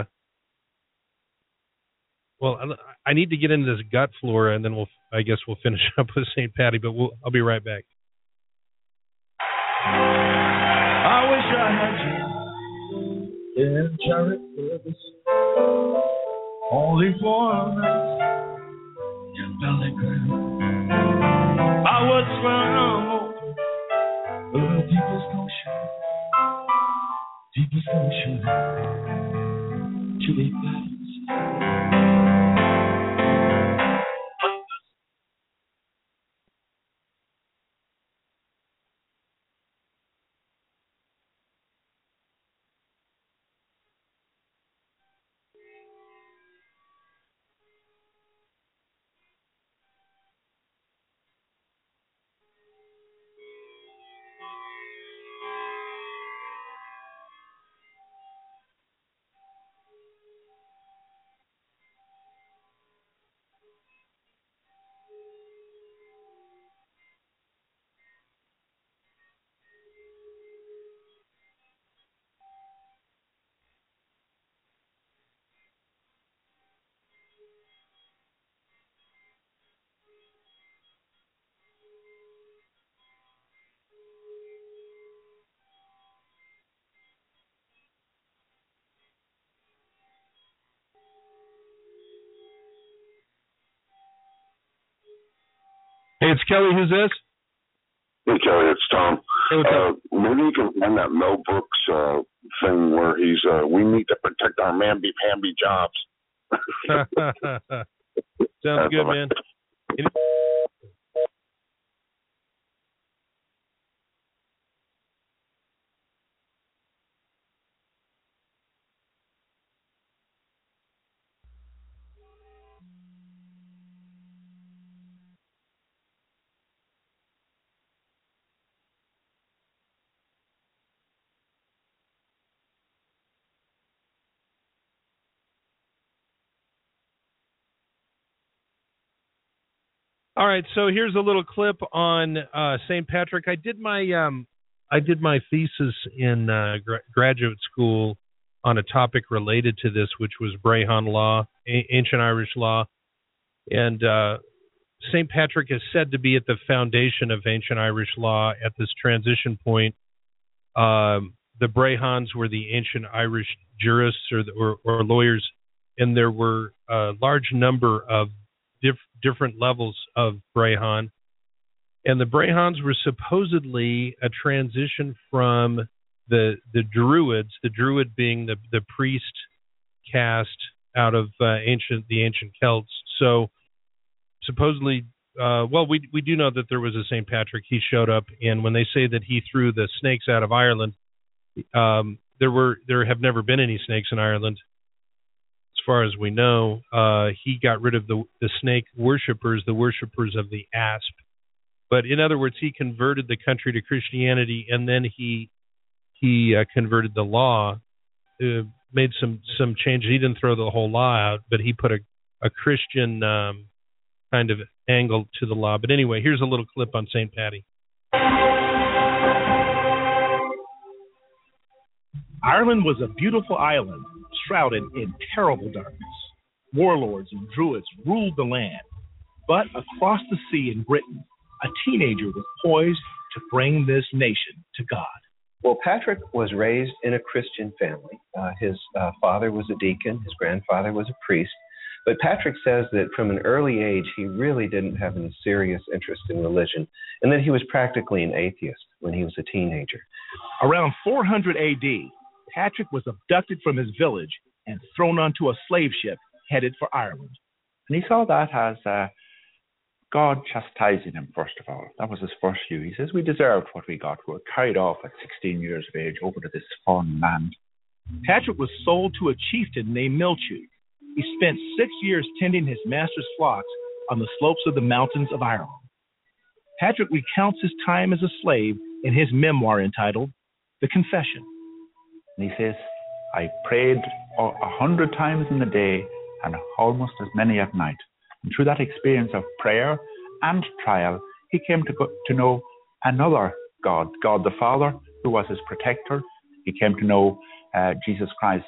I need to get into this gut flora, and then I guess we'll finish up with St. Paddy, but I'll be right back. I wish I had you in Carrickfergus, only for a night in Ballygrand. I would swim over the deepest ocean, to be found. Hey, it's Kelly. Who's this? Hey, Kelly, it's Tom. Hey, what's up? Maybe you can find that Mel Brooks thing where he's, we need to protect our mamby-pamby jobs. Sounds good, man. All right, so here's a little clip on St. Patrick. I did my thesis in graduate school on a topic related to this, which was Brehon law, ancient Irish law. And St. Patrick is said to be at the foundation of ancient Irish law at this transition point. The Brehons were the ancient Irish jurists or lawyers, and there were a large number of different levels of Brehon. And the Brehons were supposedly a transition from the Druids, the Druid being the priest caste out of the ancient Celts. So supposedly, we do know that there was a St. Patrick. He showed up, and when they say that he threw the snakes out of Ireland, there have never been any snakes in Ireland, as far as we know. He got rid of the snake worshippers, the worshippers of the asp. But in other words, he converted the country to Christianity, and then he converted the law, made some changes. He didn't throw the whole law out, but he put a Christian kind of angle to the law. But anyway, here's a little clip on St. Patty. Ireland was a beautiful island shrouded in terrible darkness. Warlords and druids ruled the land. But across the sea in Britain, a teenager was poised to bring this nation to God. Well, Patrick was raised in a Christian family. His father was a deacon. His grandfather was a priest. But Patrick says that from an early age, he really didn't have any serious interest in religion, and that he was practically an atheist when he was a teenager. Around 400 A.D., Patrick was abducted from his village and thrown onto a slave ship headed for Ireland. And he saw that as God chastising him, first of all. That was his first view. He says, we deserved what we got. We were carried off at 16 years of age over to this foreign land. Patrick was sold to a chieftain named Milchu. He spent 6 years tending his master's flocks on the slopes of the mountains of Ireland. Patrick recounts his time as a slave in his memoir entitled The Confession. And he says, I prayed 100 times in the day and almost as many at night. And through that experience of prayer and trial, he came to know another God, God the Father, who was his protector. He came to know Jesus Christ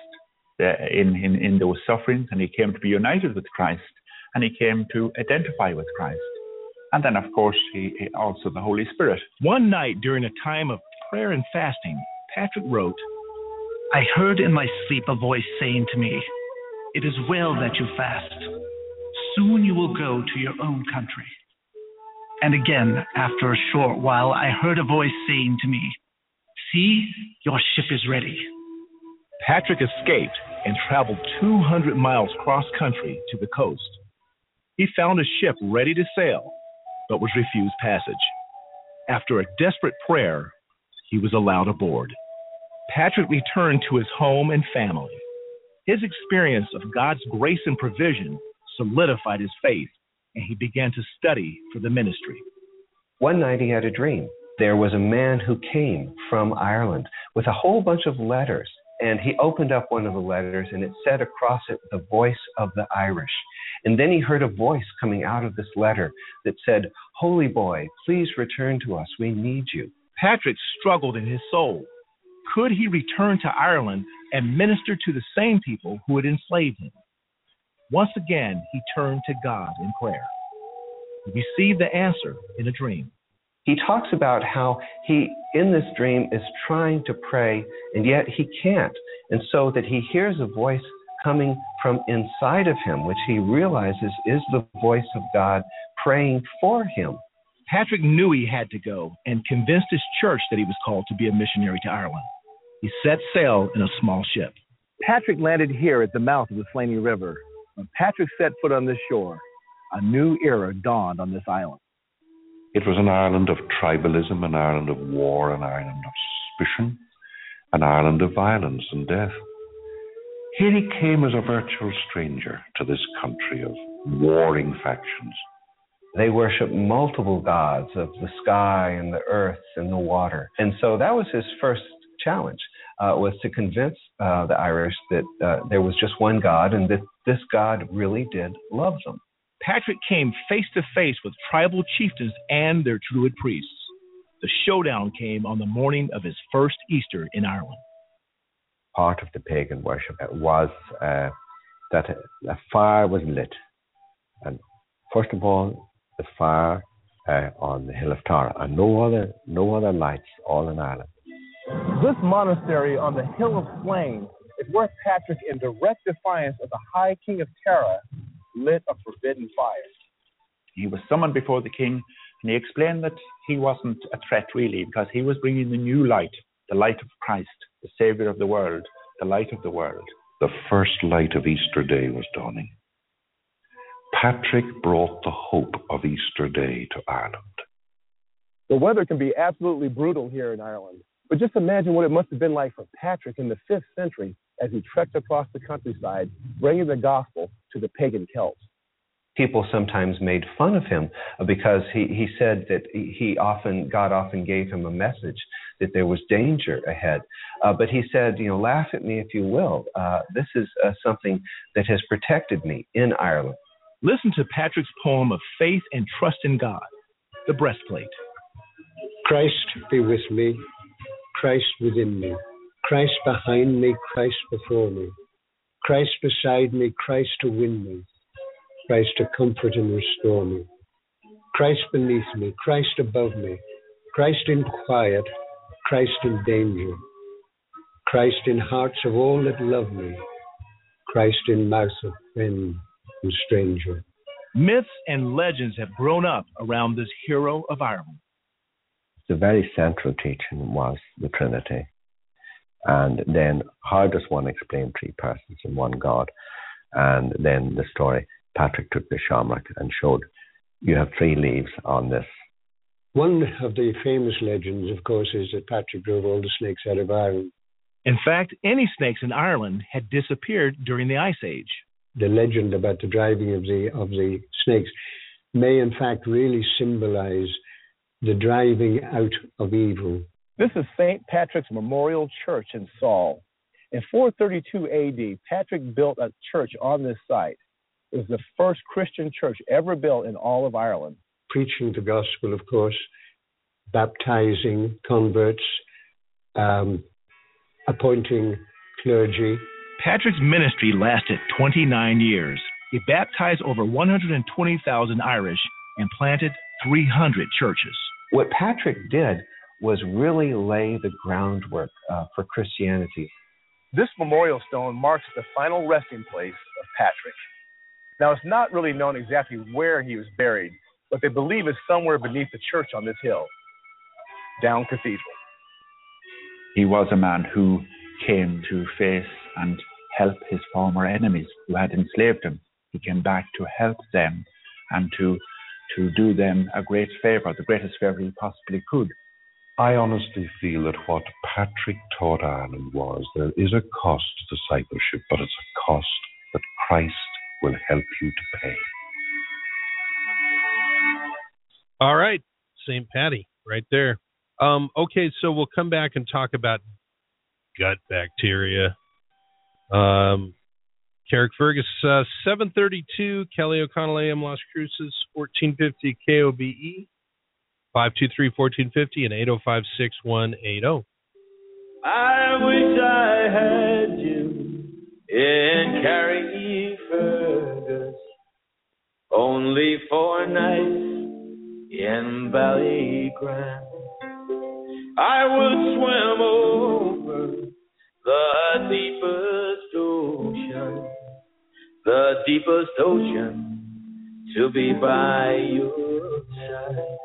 in those sufferings, and he came to be united with Christ, and he came to identify with Christ. And then, of course, he also the Holy Spirit. One night during a time of prayer and fasting, Patrick wrote, I heard in my sleep a voice saying to me, it is well that you fast. Soon you will go to your own country. And again, after a short while, I heard a voice saying to me, see, your ship is ready. Patrick escaped and traveled 200 miles cross-country to the coast. He found a ship ready to sail, but was refused passage. After a desperate prayer, he was allowed aboard. Patrick returned to his home and family. His experience of God's grace and provision solidified his faith, and he began to study for the ministry. One night he had a dream. There was a man who came from Ireland with a whole bunch of letters, and he opened up one of the letters, and it said across it, the voice of the Irish. And then he heard a voice coming out of this letter that said, Holy boy, please return to us. We need you. Patrick struggled in his soul. Could he return to Ireland and minister to the same people who had enslaved him? Once again, he turned to God in prayer. He received the answer in a dream. He talks about how he, in this dream, is trying to pray, and yet he can't. And so that he hears a voice coming from inside of him, which he realizes is the voice of God praying for him. Patrick knew he had to go and convinced his church that he was called to be a missionary to Ireland. He set sail in a small ship. Patrick landed here at the mouth of the Slaney River. When Patrick set foot on this shore, a new era dawned on this island. It was an Ireland of tribalism, an Ireland of war, an Ireland of suspicion, an Ireland of violence and death. Here he came as a virtual stranger to this country of warring factions. They worship multiple gods of the sky and the earth and the water. And so that was his first challenge, was to convince the Irish that there was just one God and that this God really did love them. Patrick came face to face with tribal chieftains and their Druid priests. The showdown came on the morning of his first Easter in Ireland. part of the pagan worship was that a fire was lit. And first of all, the fire on the hill of Tara, and no other lights, all in Ireland. This monastery on the Hill of Flame is where Patrick, in direct defiance of the High King of Tara, lit a forbidden fire. He was summoned before the king, and he explained that he wasn't a threat really, because he was bringing the new light, the light of Christ, the Savior of the world, the light of the world. The first light of Easter Day was dawning. Patrick brought the hope of Easter Day to Ireland. The weather can be absolutely brutal here in Ireland, but just imagine what it must have been like for Patrick in the 5th century as he trekked across the countryside, bringing the gospel to the pagan Celts. People sometimes made fun of him because he said that God often gave him a message that there was danger ahead. But he said, laugh at me if you will. This is something that has protected me in Ireland. Listen to Patrick's poem of faith and trust in God, The Breastplate. Christ be with me, Christ within me, Christ behind me, Christ before me, Christ beside me, Christ to win me, Christ to comfort and restore me, Christ beneath me, Christ above me, Christ in quiet, Christ in danger, Christ in hearts of all that love me, Christ in mouth of friend and stranger. Myths and legends have grown up around this hero of Ireland. The very central teaching was the Trinity. And then how does one explain three persons in one God? And then the story, Patrick took the shamrock and showed you have three leaves on this. One of the famous legends, of course, is that Patrick drove all the snakes out of Ireland. In fact, any snakes in Ireland had disappeared during the Ice Age. The legend about the driving of the snakes may in fact really symbolize the driving out of evil. This is St. Patrick's Memorial Church in Saul. In 432 AD, Patrick built a church on this site. It was the first Christian church ever built in all of Ireland. Preaching the gospel, of course, baptizing converts, appointing clergy. Patrick's ministry lasted 29 years. He baptized over 120,000 Irish and planted 300 churches. What Patrick did was really lay the groundwork for Christianity. This memorial stone marks the final resting place of Patrick. Now, it's not really known exactly where he was buried, but they believe it's somewhere beneath the church on this hill, Down Cathedral. He was a man who came to face and help his former enemies who had enslaved him. He came back to help them and to do them a great favor, the greatest favor he possibly could. I honestly feel that what Patrick taught Ireland was there is a cost to discipleship, but it's a cost that Christ will help you to pay. All right, St. Patty, right there. Okay, so we'll come back and talk about gut bacteria. Carrickfergus, 732, Kelly O'Connell AM, Las Cruces, 1450 KOBE, 523-1450, and 805-6180. I wish I had you in Carrickfergus, only 4 nights in Ballygrand. I would swim over the deepest ocean, to be by your side.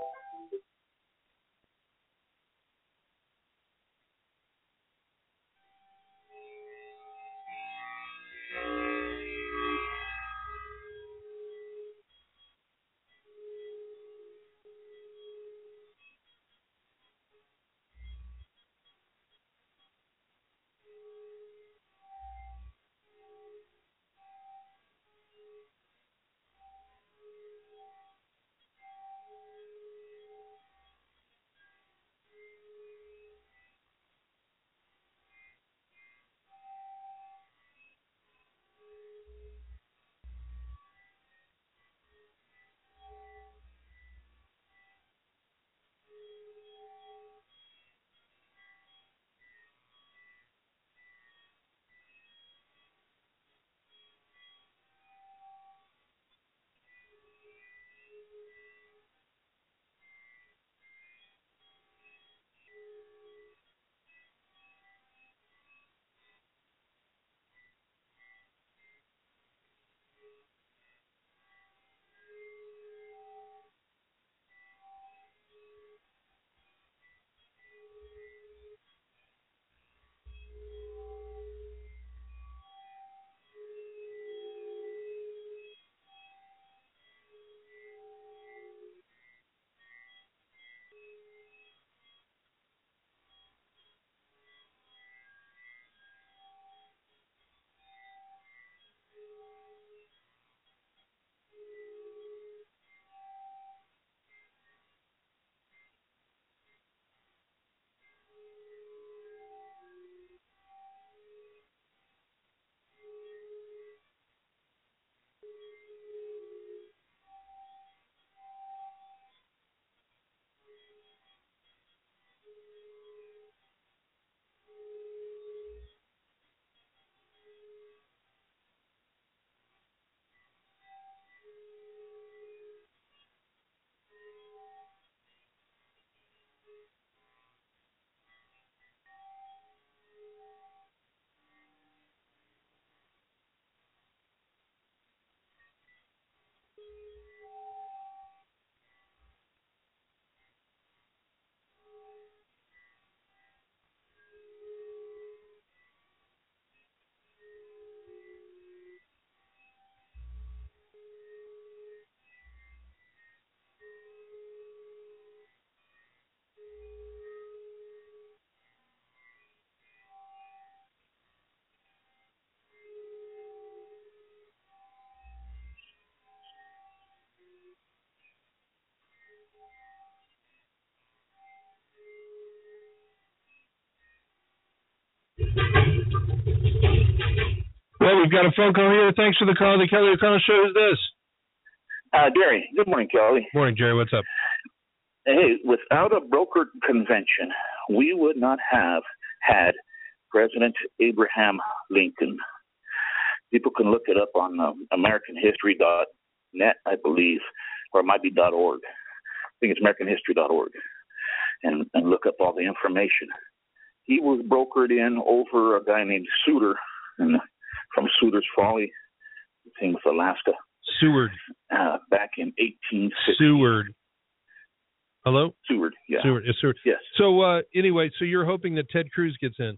we've got a phone call here. Thanks for the call. The Kelly O'Connell Show. Who's this? Gary. Good morning, Kelly. Morning, Jerry. What's up? Hey, without a brokered convention, we would not have had President Abraham Lincoln. People can look it up on AmericanHistory.net, I believe, or it might be .org. I think it's AmericanHistory.org, and look up all the information. He was brokered in over a guy named Seward from Seward's Folly, I think it's Alaska. Seward. Back in 1860. Seward. Hello? Seward, yeah. Seward. Yes. So anyway, so you're hoping that Ted Cruz gets in?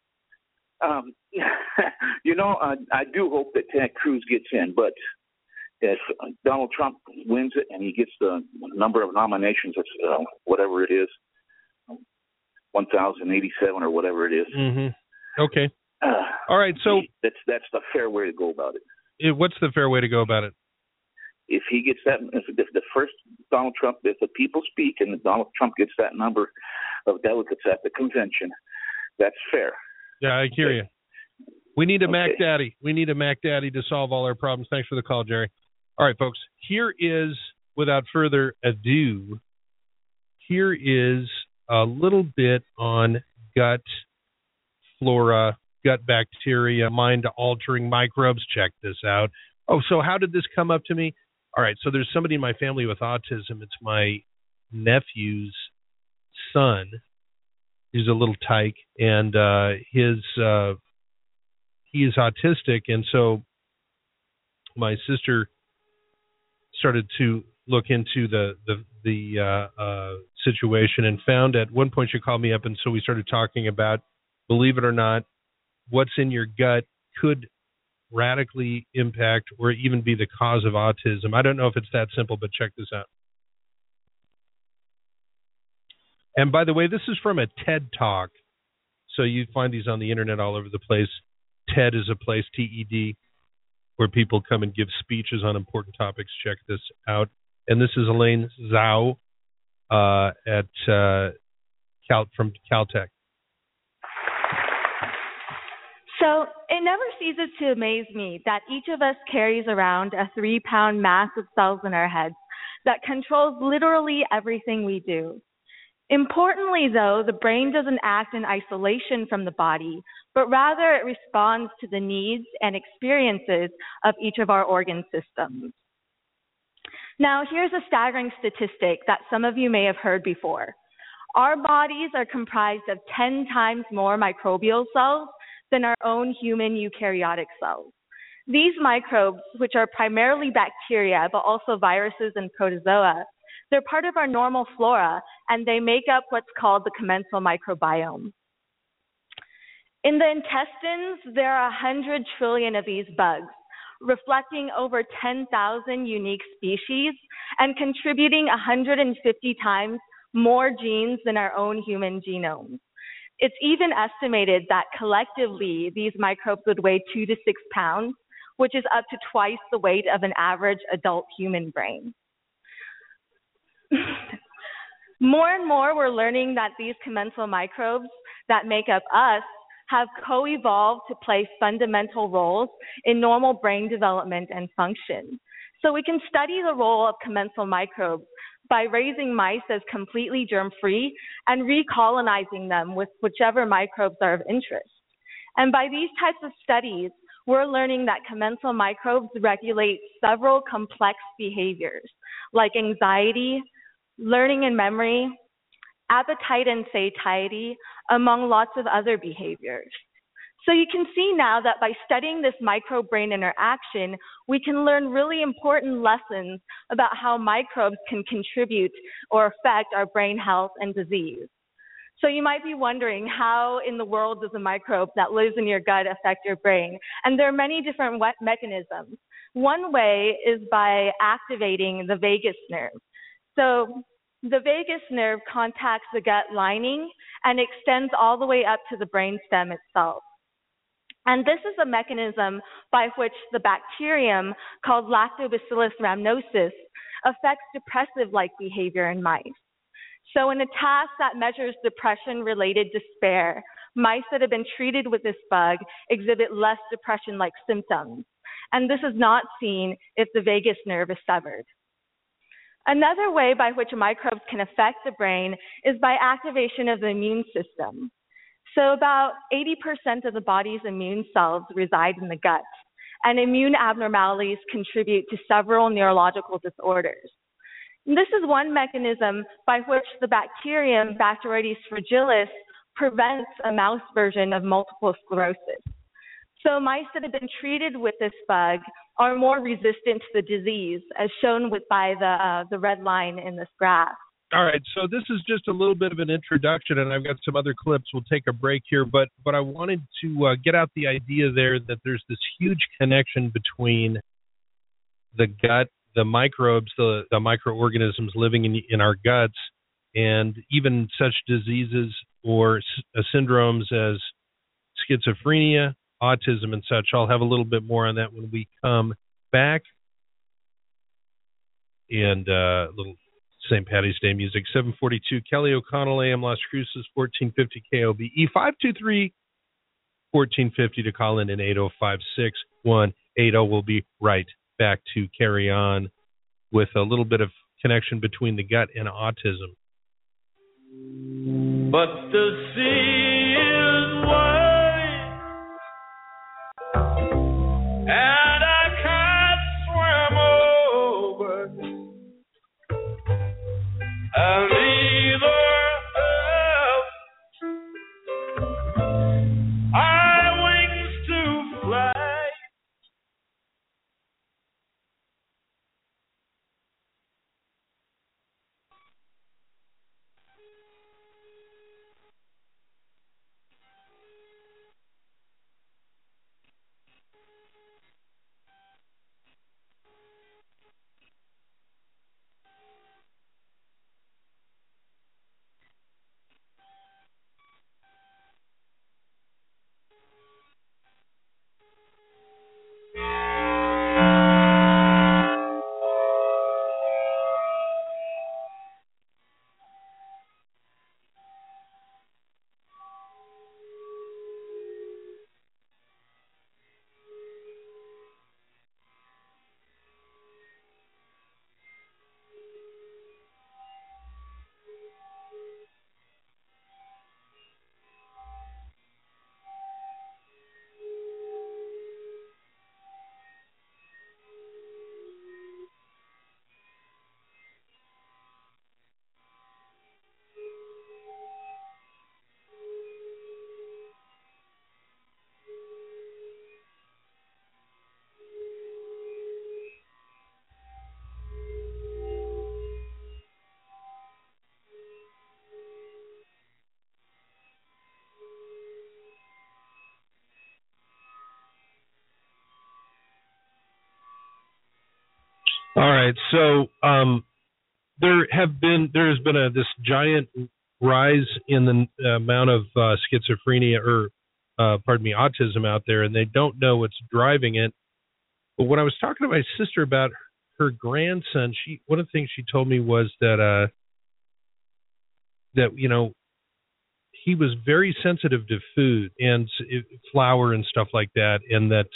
I do hope that Ted Cruz gets in, but if Donald Trump wins it and he gets the number of nominations, whatever it is, 1,087 or whatever it is. Mm-hmm. Okay. All right. So that's the fair way to go about it. What's the fair way to go about it? If he gets that, if the first Donald Trump, if the people speak and Donald Trump gets that number of delegates at the convention, that's fair. Yeah, I hear you. We need a Mac Daddy. We need a Mac Daddy to solve all our problems. Thanks for the call, Jerry. All right, folks. Here is, without further ado, here is a little bit on gut flora, gut bacteria, mind-altering microbes. Check this out. Oh, so how did this come up to me? All right, so there's somebody in my family with autism. It's my nephew's son. He's a little tyke, and he is autistic, and so my sister started to look into the situation and found at one point she called me up, and so we started talking about, believe it or not, what's in your gut could radically impact or even be the cause of autism. I don't know if it's that simple, but check this out. And by the way, this is from a TED Talk. So you find these on the internet all over the place. TED is a place, TED, where people come and give speeches on important topics. Check this out. And this is Elaine Zhao from Caltech. So it never ceases to amaze me that each of us carries around a 3-pound mass of cells in our heads that controls literally everything we do. Importantly, though, the brain doesn't act in isolation from the body, but rather it responds to the needs and experiences of each of our organ systems. Now, here's a staggering statistic that some of you may have heard before. Our bodies are comprised of 10 times more microbial cells than our own human eukaryotic cells. These microbes, which are primarily bacteria, but also viruses and protozoa, they're part of our normal flora, and they make up what's called the commensal microbiome. In the intestines, there are 100 trillion of these bugs, reflecting over 10,000 unique species and contributing 150 times more genes than our own human genome. It's even estimated that collectively these microbes would weigh 2 to 6 pounds, which is up to twice the weight of an average adult human brain. More and more, we're learning that these commensal microbes that make up us have co-evolved to play fundamental roles in normal brain development and function. So we can study the role of commensal microbes by raising mice as completely germ-free and recolonizing them with whichever microbes are of interest. And by these types of studies, we're learning that commensal microbes regulate several complex behaviors like anxiety, learning and memory, appetite and satiety, among lots of other behaviors. So you can see now that by studying this microbrain interaction, we can learn really important lessons about how microbes can contribute or affect our brain health and disease. So you might be wondering, how in the world does a microbe that lives in your gut affect your brain? And there are many different mechanisms. One way is by activating the vagus nerve. So the vagus nerve contacts the gut lining and extends all the way up to the brainstem itself. And this is a mechanism by which the bacterium called Lactobacillus rhamnosus affects depressive-like behavior in mice. So in a task that measures depression-related despair, mice that have been treated with this bug exhibit less depression-like symptoms. And this is not seen if the vagus nerve is severed. Another way by which microbes can affect the brain is by activation of the immune system. So about 80% of the body's immune cells reside in the gut, and immune abnormalities contribute to several neurological disorders. And this is one mechanism by which the bacterium Bacteroides fragilis prevents a mouse version of multiple sclerosis. So mice that have been treated with this bug are more resistant to the disease, as shown by the red line in this graph. All right, so this is just a little bit of an introduction, and I've got some other clips. We'll take a break here, but I wanted to get out the idea there that there's this huge connection between the gut, the microbes, the microorganisms living in our guts, and even such diseases or syndromes as schizophrenia, autism, and such. I'll have a little bit more on that when we come back. And a little St. Patty's Day music. 742 Kelly O'Connell, AM Las Cruces, 1450 KOBE, 523-1450 to call in 805-618. We'll be right back to carry on with a little bit of connection between the gut and autism. But the sea is wide, and I can't swim over, and either have I wings to fly. All right, so there has been this giant rise in the amount of schizophrenia or autism out there, and they don't know what's driving it. But when I was talking to my sister about her grandson, one of the things she told me was that he was very sensitive to food and flour and stuff like that, and that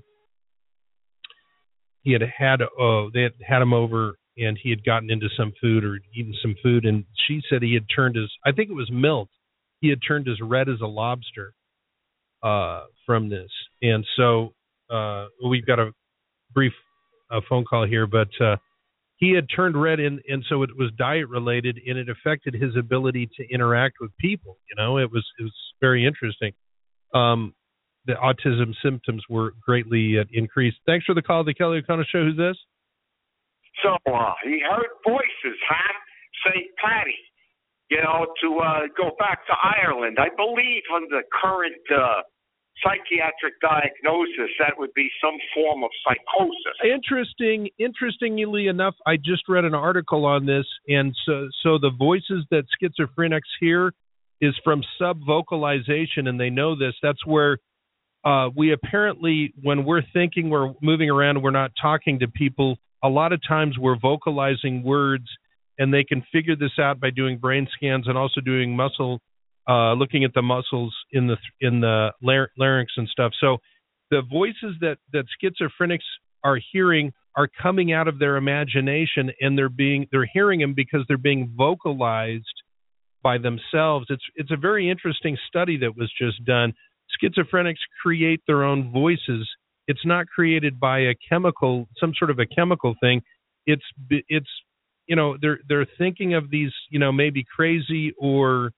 they had him over, and he had gotten into some food or eaten some food, and she said he had turned I think it was milk, he had turned as red as a lobster from this. And so we've got a brief phone call here, but he had turned red, and so it was diet related, and it affected his ability to interact with people. It was very interesting. The autism symptoms were greatly increased. Thanks for the call, the Kelly O'Connell Show. Who's this? So he heard voices, huh? St. Patty, to go back to Ireland. I believe on the current psychiatric diagnosis, that would be some form of psychosis. Interestingly enough, I just read an article on this, and so the voices that schizophrenics hear is from subvocalization, and they know this. That's where we apparently, when we're thinking, we're moving around, and we're not talking to people, a lot of times we're vocalizing words, and they can figure this out by doing brain scans and also doing muscle looking at the muscles in the larynx and stuff. So the voices that schizophrenics are hearing are coming out of their imagination, and they're hearing them because they're being vocalized by themselves. It's a very interesting study that was just done. Schizophrenics create their own voices. It's not created by some sort of a chemical thing. It's they're thinking of these maybe crazy or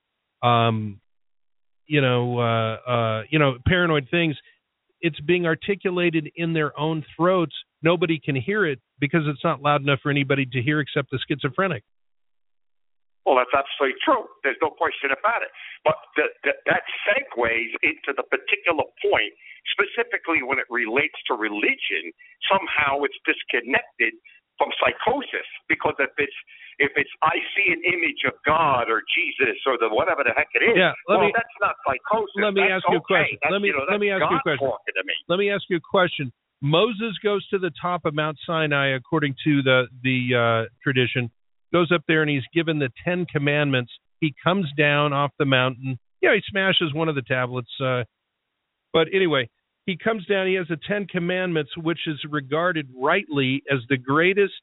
paranoid things. It's being articulated in their own throats. Nobody can hear it because it's not loud enough for anybody to hear except the schizophrenic. Well, that's absolutely true. There's no question about it. But that segues into the particular point, specifically when it relates to religion. Somehow it's disconnected from psychosis, because if it's I see an image of God or Jesus or whatever the heck it is, that's not psychosis. Let me ask you a question. Let me ask you a question. Let me ask you a question. Moses goes to the top of Mount Sinai, according to the tradition, goes up there and he's given the 10 Commandments. He comes down off the mountain. He smashes one of the tablets. But anyway, he comes down. He has the 10 Commandments, which is regarded rightly as the greatest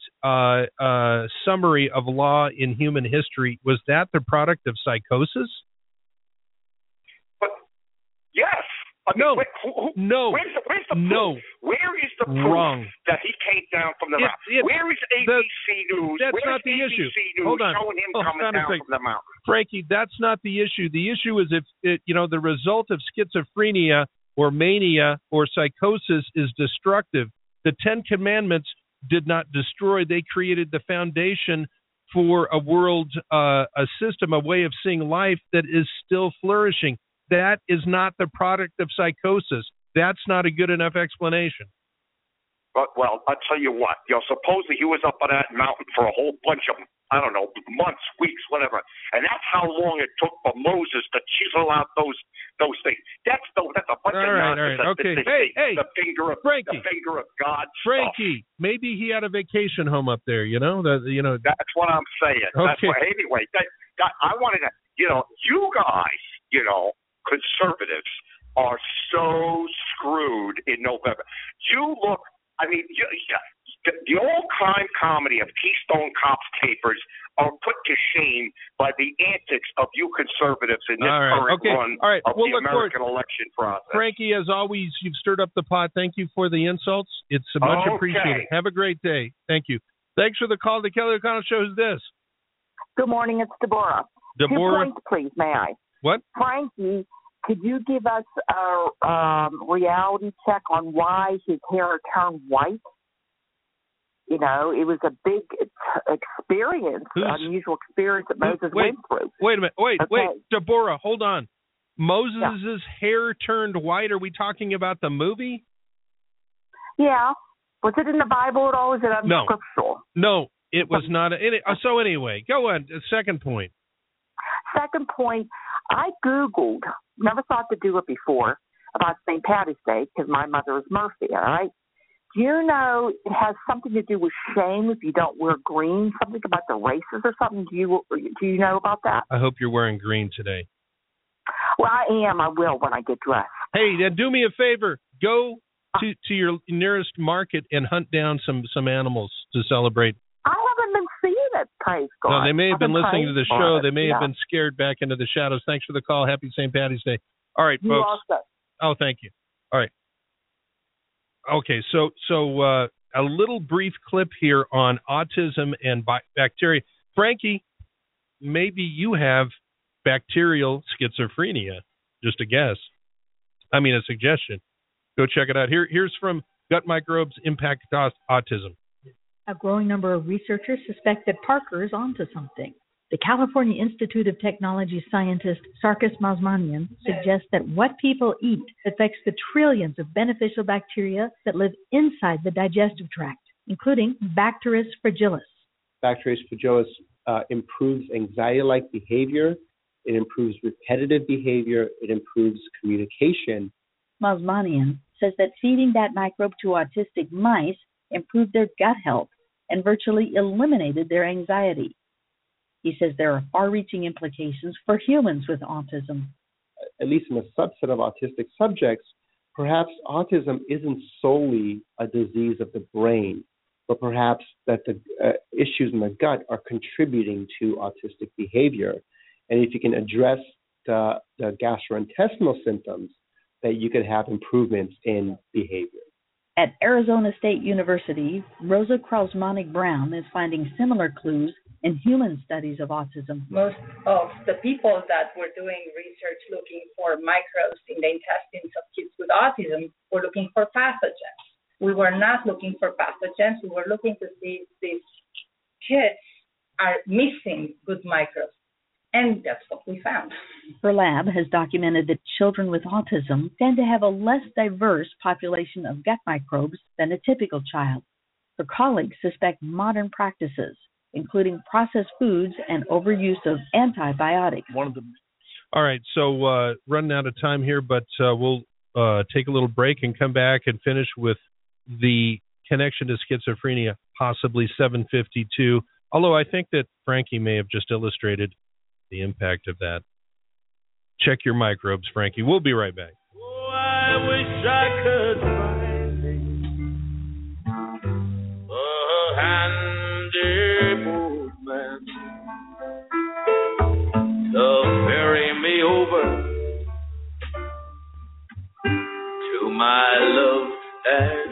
summary of law in human history. Was that the product of psychosis? But yes. No. Where's the proof? Where is the proof that he came down from the mountain? Where is ABC News? That's not the issue. Hold on. Showing him coming down from the mountain? Frankie, that's not the issue. The issue is if the result of schizophrenia or mania or psychosis is destructive. The 10 Commandments did not destroy. They created the foundation for a world, a system, a way of seeing life that is still flourishing. That is not the product of psychosis. That's not a good enough explanation. But, well, I'll tell you what. Supposedly he was up on that mountain for a whole bunch of, months, weeks, whatever. And that's how long it took for Moses to chisel out those things. That's a bunch of nonsense. All right. Okay. Hey, the finger of God. Frankie, maybe he had a vacation home up there. That's what I'm saying. Okay. Anyway, I wanted to. You guys. Conservatives are so screwed in November. You look, the old crime comedy of Keystone Cops capers are put to shame by the antics of you conservatives in this current run of the American election process. Frankie, as always, you've stirred up the pot. Thank you for the insults. It's much appreciated. Have a great day. Thank you. Thanks for the call. The Kelly O'Connell Show. Who's this? Good morning. It's Deborah. 2 points, please, may I? What? Frankie, could you give us a reality check on why his hair turned white? It was a big experience, unusual experience that Moses went through. Wait a minute. Wait. Deborah, hold on. Moses' hair turned white. Are we talking about the movie? Yeah. Was it in the Bible at all? Is it unscriptural? No, it was not. So anyway, go on. Second point. Second point, I Googled, never thought to do it before, about St. Patty's Day because my mother is Murphy, all right? Do you know it has something to do with shame if you don't wear green, something about the races or something? Do you know about that? I hope you're wearing green today. Well, I am. I will when I get dressed. Hey, then do me a favor. Go to your nearest market and hunt down some animals to celebrate. I haven't been seeing it, praise God. No, they may have been listening to the show. They may have been scared back into the shadows. Thanks for the call. Happy St. Patty's Day. All right, you folks. Also. Oh, thank you. All right. Okay, so a little brief clip here on autism and bacteria. Frankie, maybe you have bacterial schizophrenia. Just a guess. A suggestion. Go check it out. Here's from Gut Microbes Impact Autism. A growing number of researchers suspect that Parker is onto something. The California Institute of Technology scientist Sarkis Mazmanian suggests that what people eat affects the trillions of beneficial bacteria that live inside the digestive tract, including Bacteris fragilis. Bacteris fragilis improves anxiety-like behavior. It improves repetitive behavior. It improves communication. Mazmanian says that feeding that microbe to autistic mice improved their gut health and virtually eliminated their anxiety. He says there are far-reaching implications for humans with autism. At least in a subset of autistic subjects, perhaps autism isn't solely a disease of the brain, but perhaps that the issues in the gut are contributing to autistic behavior. And if you can address the gastrointestinal symptoms, that you could have improvements in behavior. At Arizona State University, Rosa Kralsmanik-Brown is finding similar clues in human studies of autism. Most of the people that were doing research looking for microbes in the intestines of kids with autism were looking for pathogens. We were not looking for pathogens. We were looking to see if these kids are missing good microbes. And that's what we found. Her lab has documented that children with autism tend to have a less diverse population of gut microbes than a typical child. Her colleagues suspect modern practices, including processed foods and overuse of antibiotics. All right, so running out of time here, but we'll take a little break and come back and finish with the connection to schizophrenia, possibly 752, although I think that Frankie may have just illustrated the impact of that. Check your microbes, Frankie. We'll be right back. Oh, I wish I could find a handy boatman to ferry me over to my love and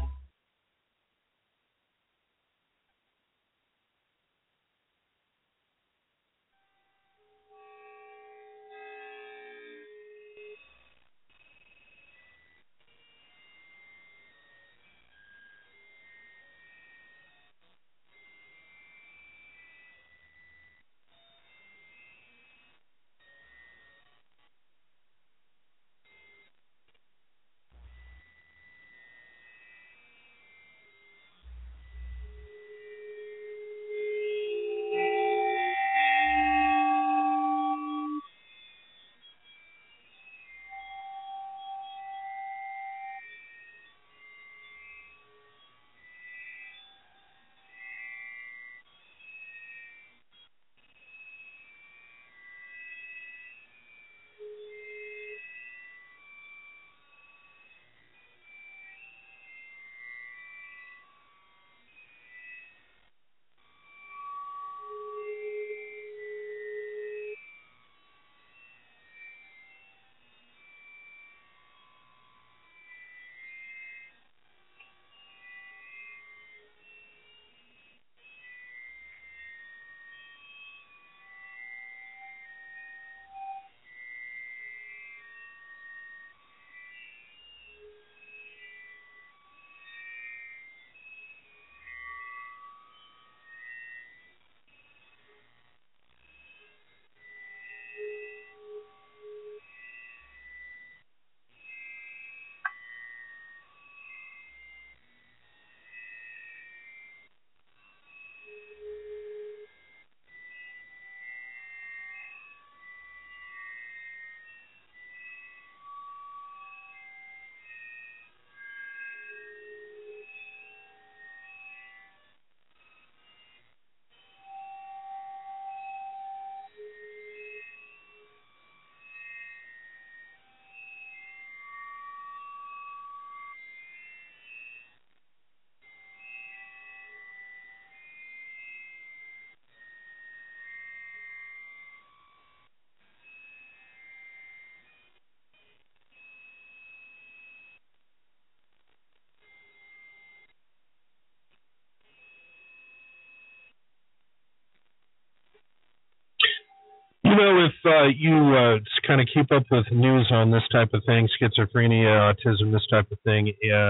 You know, if you kind of keep up with news on this type of thing, schizophrenia, autism, this type of thing,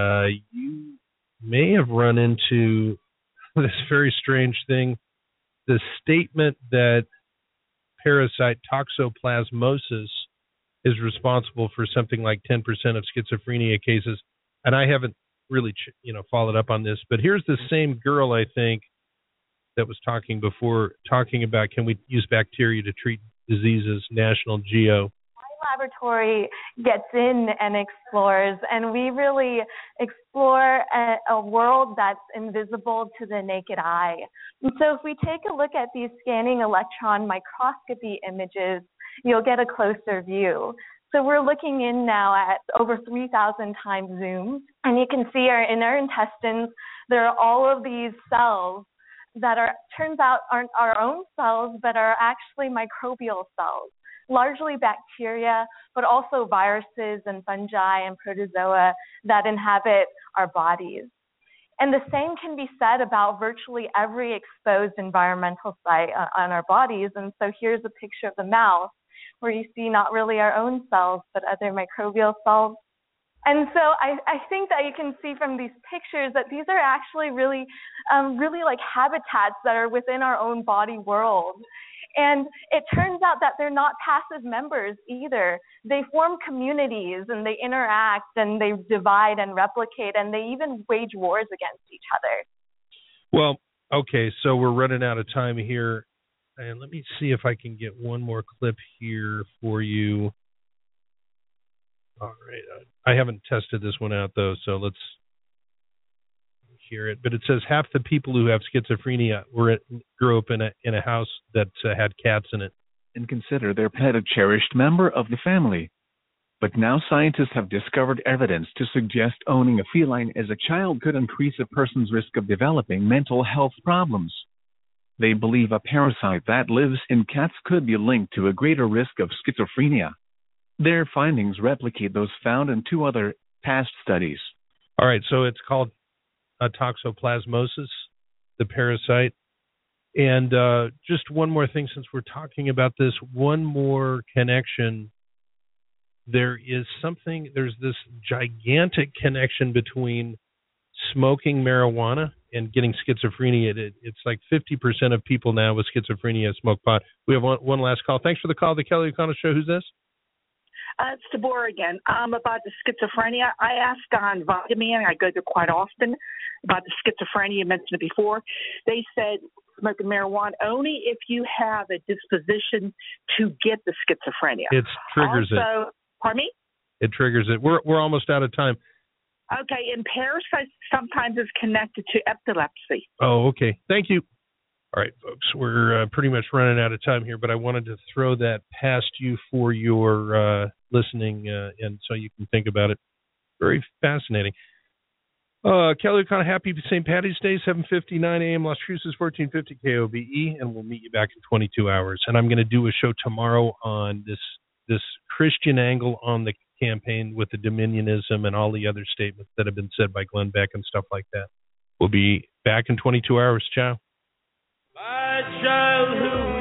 you may have run into this very strange thing, the statement that parasite toxoplasmosis is responsible for something like 10% of schizophrenia cases. And I haven't really, followed up on this, but here's the same girl, I think, that was talking before, talking about can we use bacteria to treat diseases, National Geo. My laboratory gets in and explores, and we really explore a world that's invisible to the naked eye. And so if we take a look at these scanning electron microscopy images, you'll get a closer view. So we're looking in now at over 3,000 times zoom, and you can see in our intestines, there are all of these cells that turns out aren't our own cells, but are actually microbial cells, largely bacteria, but also viruses and fungi and protozoa that inhabit our bodies. And the same can be said about virtually every exposed environmental site on our bodies. And so here's a picture of the mouth, where you see not really our own cells, but other microbial cells. And so I think that you can see from these pictures that these are actually really like habitats that are within our own body world. And it turns out that they're not passive members either. They form communities, and they interact, and they divide and replicate, and they even wage wars against each other. Well, okay, so we're running out of time here. And let me see if I can get one more clip here for you. All right. I haven't tested this one out, though, so let's hear it. But it says half the people who have schizophrenia grew up in a house that had cats in it. And consider their pet a cherished member of the family. But now scientists have discovered evidence to suggest owning a feline as a child could increase a person's risk of developing mental health problems. They believe a parasite that lives in cats could be linked to a greater risk of schizophrenia. Their findings replicate those found in 2 other past studies. All right, so it's called toxoplasmosis, the parasite. And just one more thing, since we're talking about this, one more connection. There's this gigantic connection between smoking marijuana and getting schizophrenia. It's like 50% of people now with schizophrenia smoke pot. We have one last call. Thanks for the call, The Kelly O'Connell Show. Who's this? It's Deborah again. About the schizophrenia, I asked on Vitamin, I go there quite often, about the schizophrenia, you mentioned it before. They said smoking marijuana only if you have a disposition to get the schizophrenia. It triggers also, Pardon me? It triggers it. We're almost out of time. Okay, and parasites sometimes is connected to epilepsy. Oh, okay. Thank you. All right, folks, we're pretty much running out of time here, but I wanted to throw that past you for your listening, and so you can think about it. Very fascinating. Kelly O'Connell, happy St. Patty's Day, 7:59 a.m. Las Cruces, 1450 KOBE, and we'll meet you back in 22 hours. And I'm going to do a show tomorrow on this Christian angle on the campaign with the dominionism and all the other statements that have been said by Glenn Beck and stuff like that. We'll be back in 22 hours. Ciao. My childhood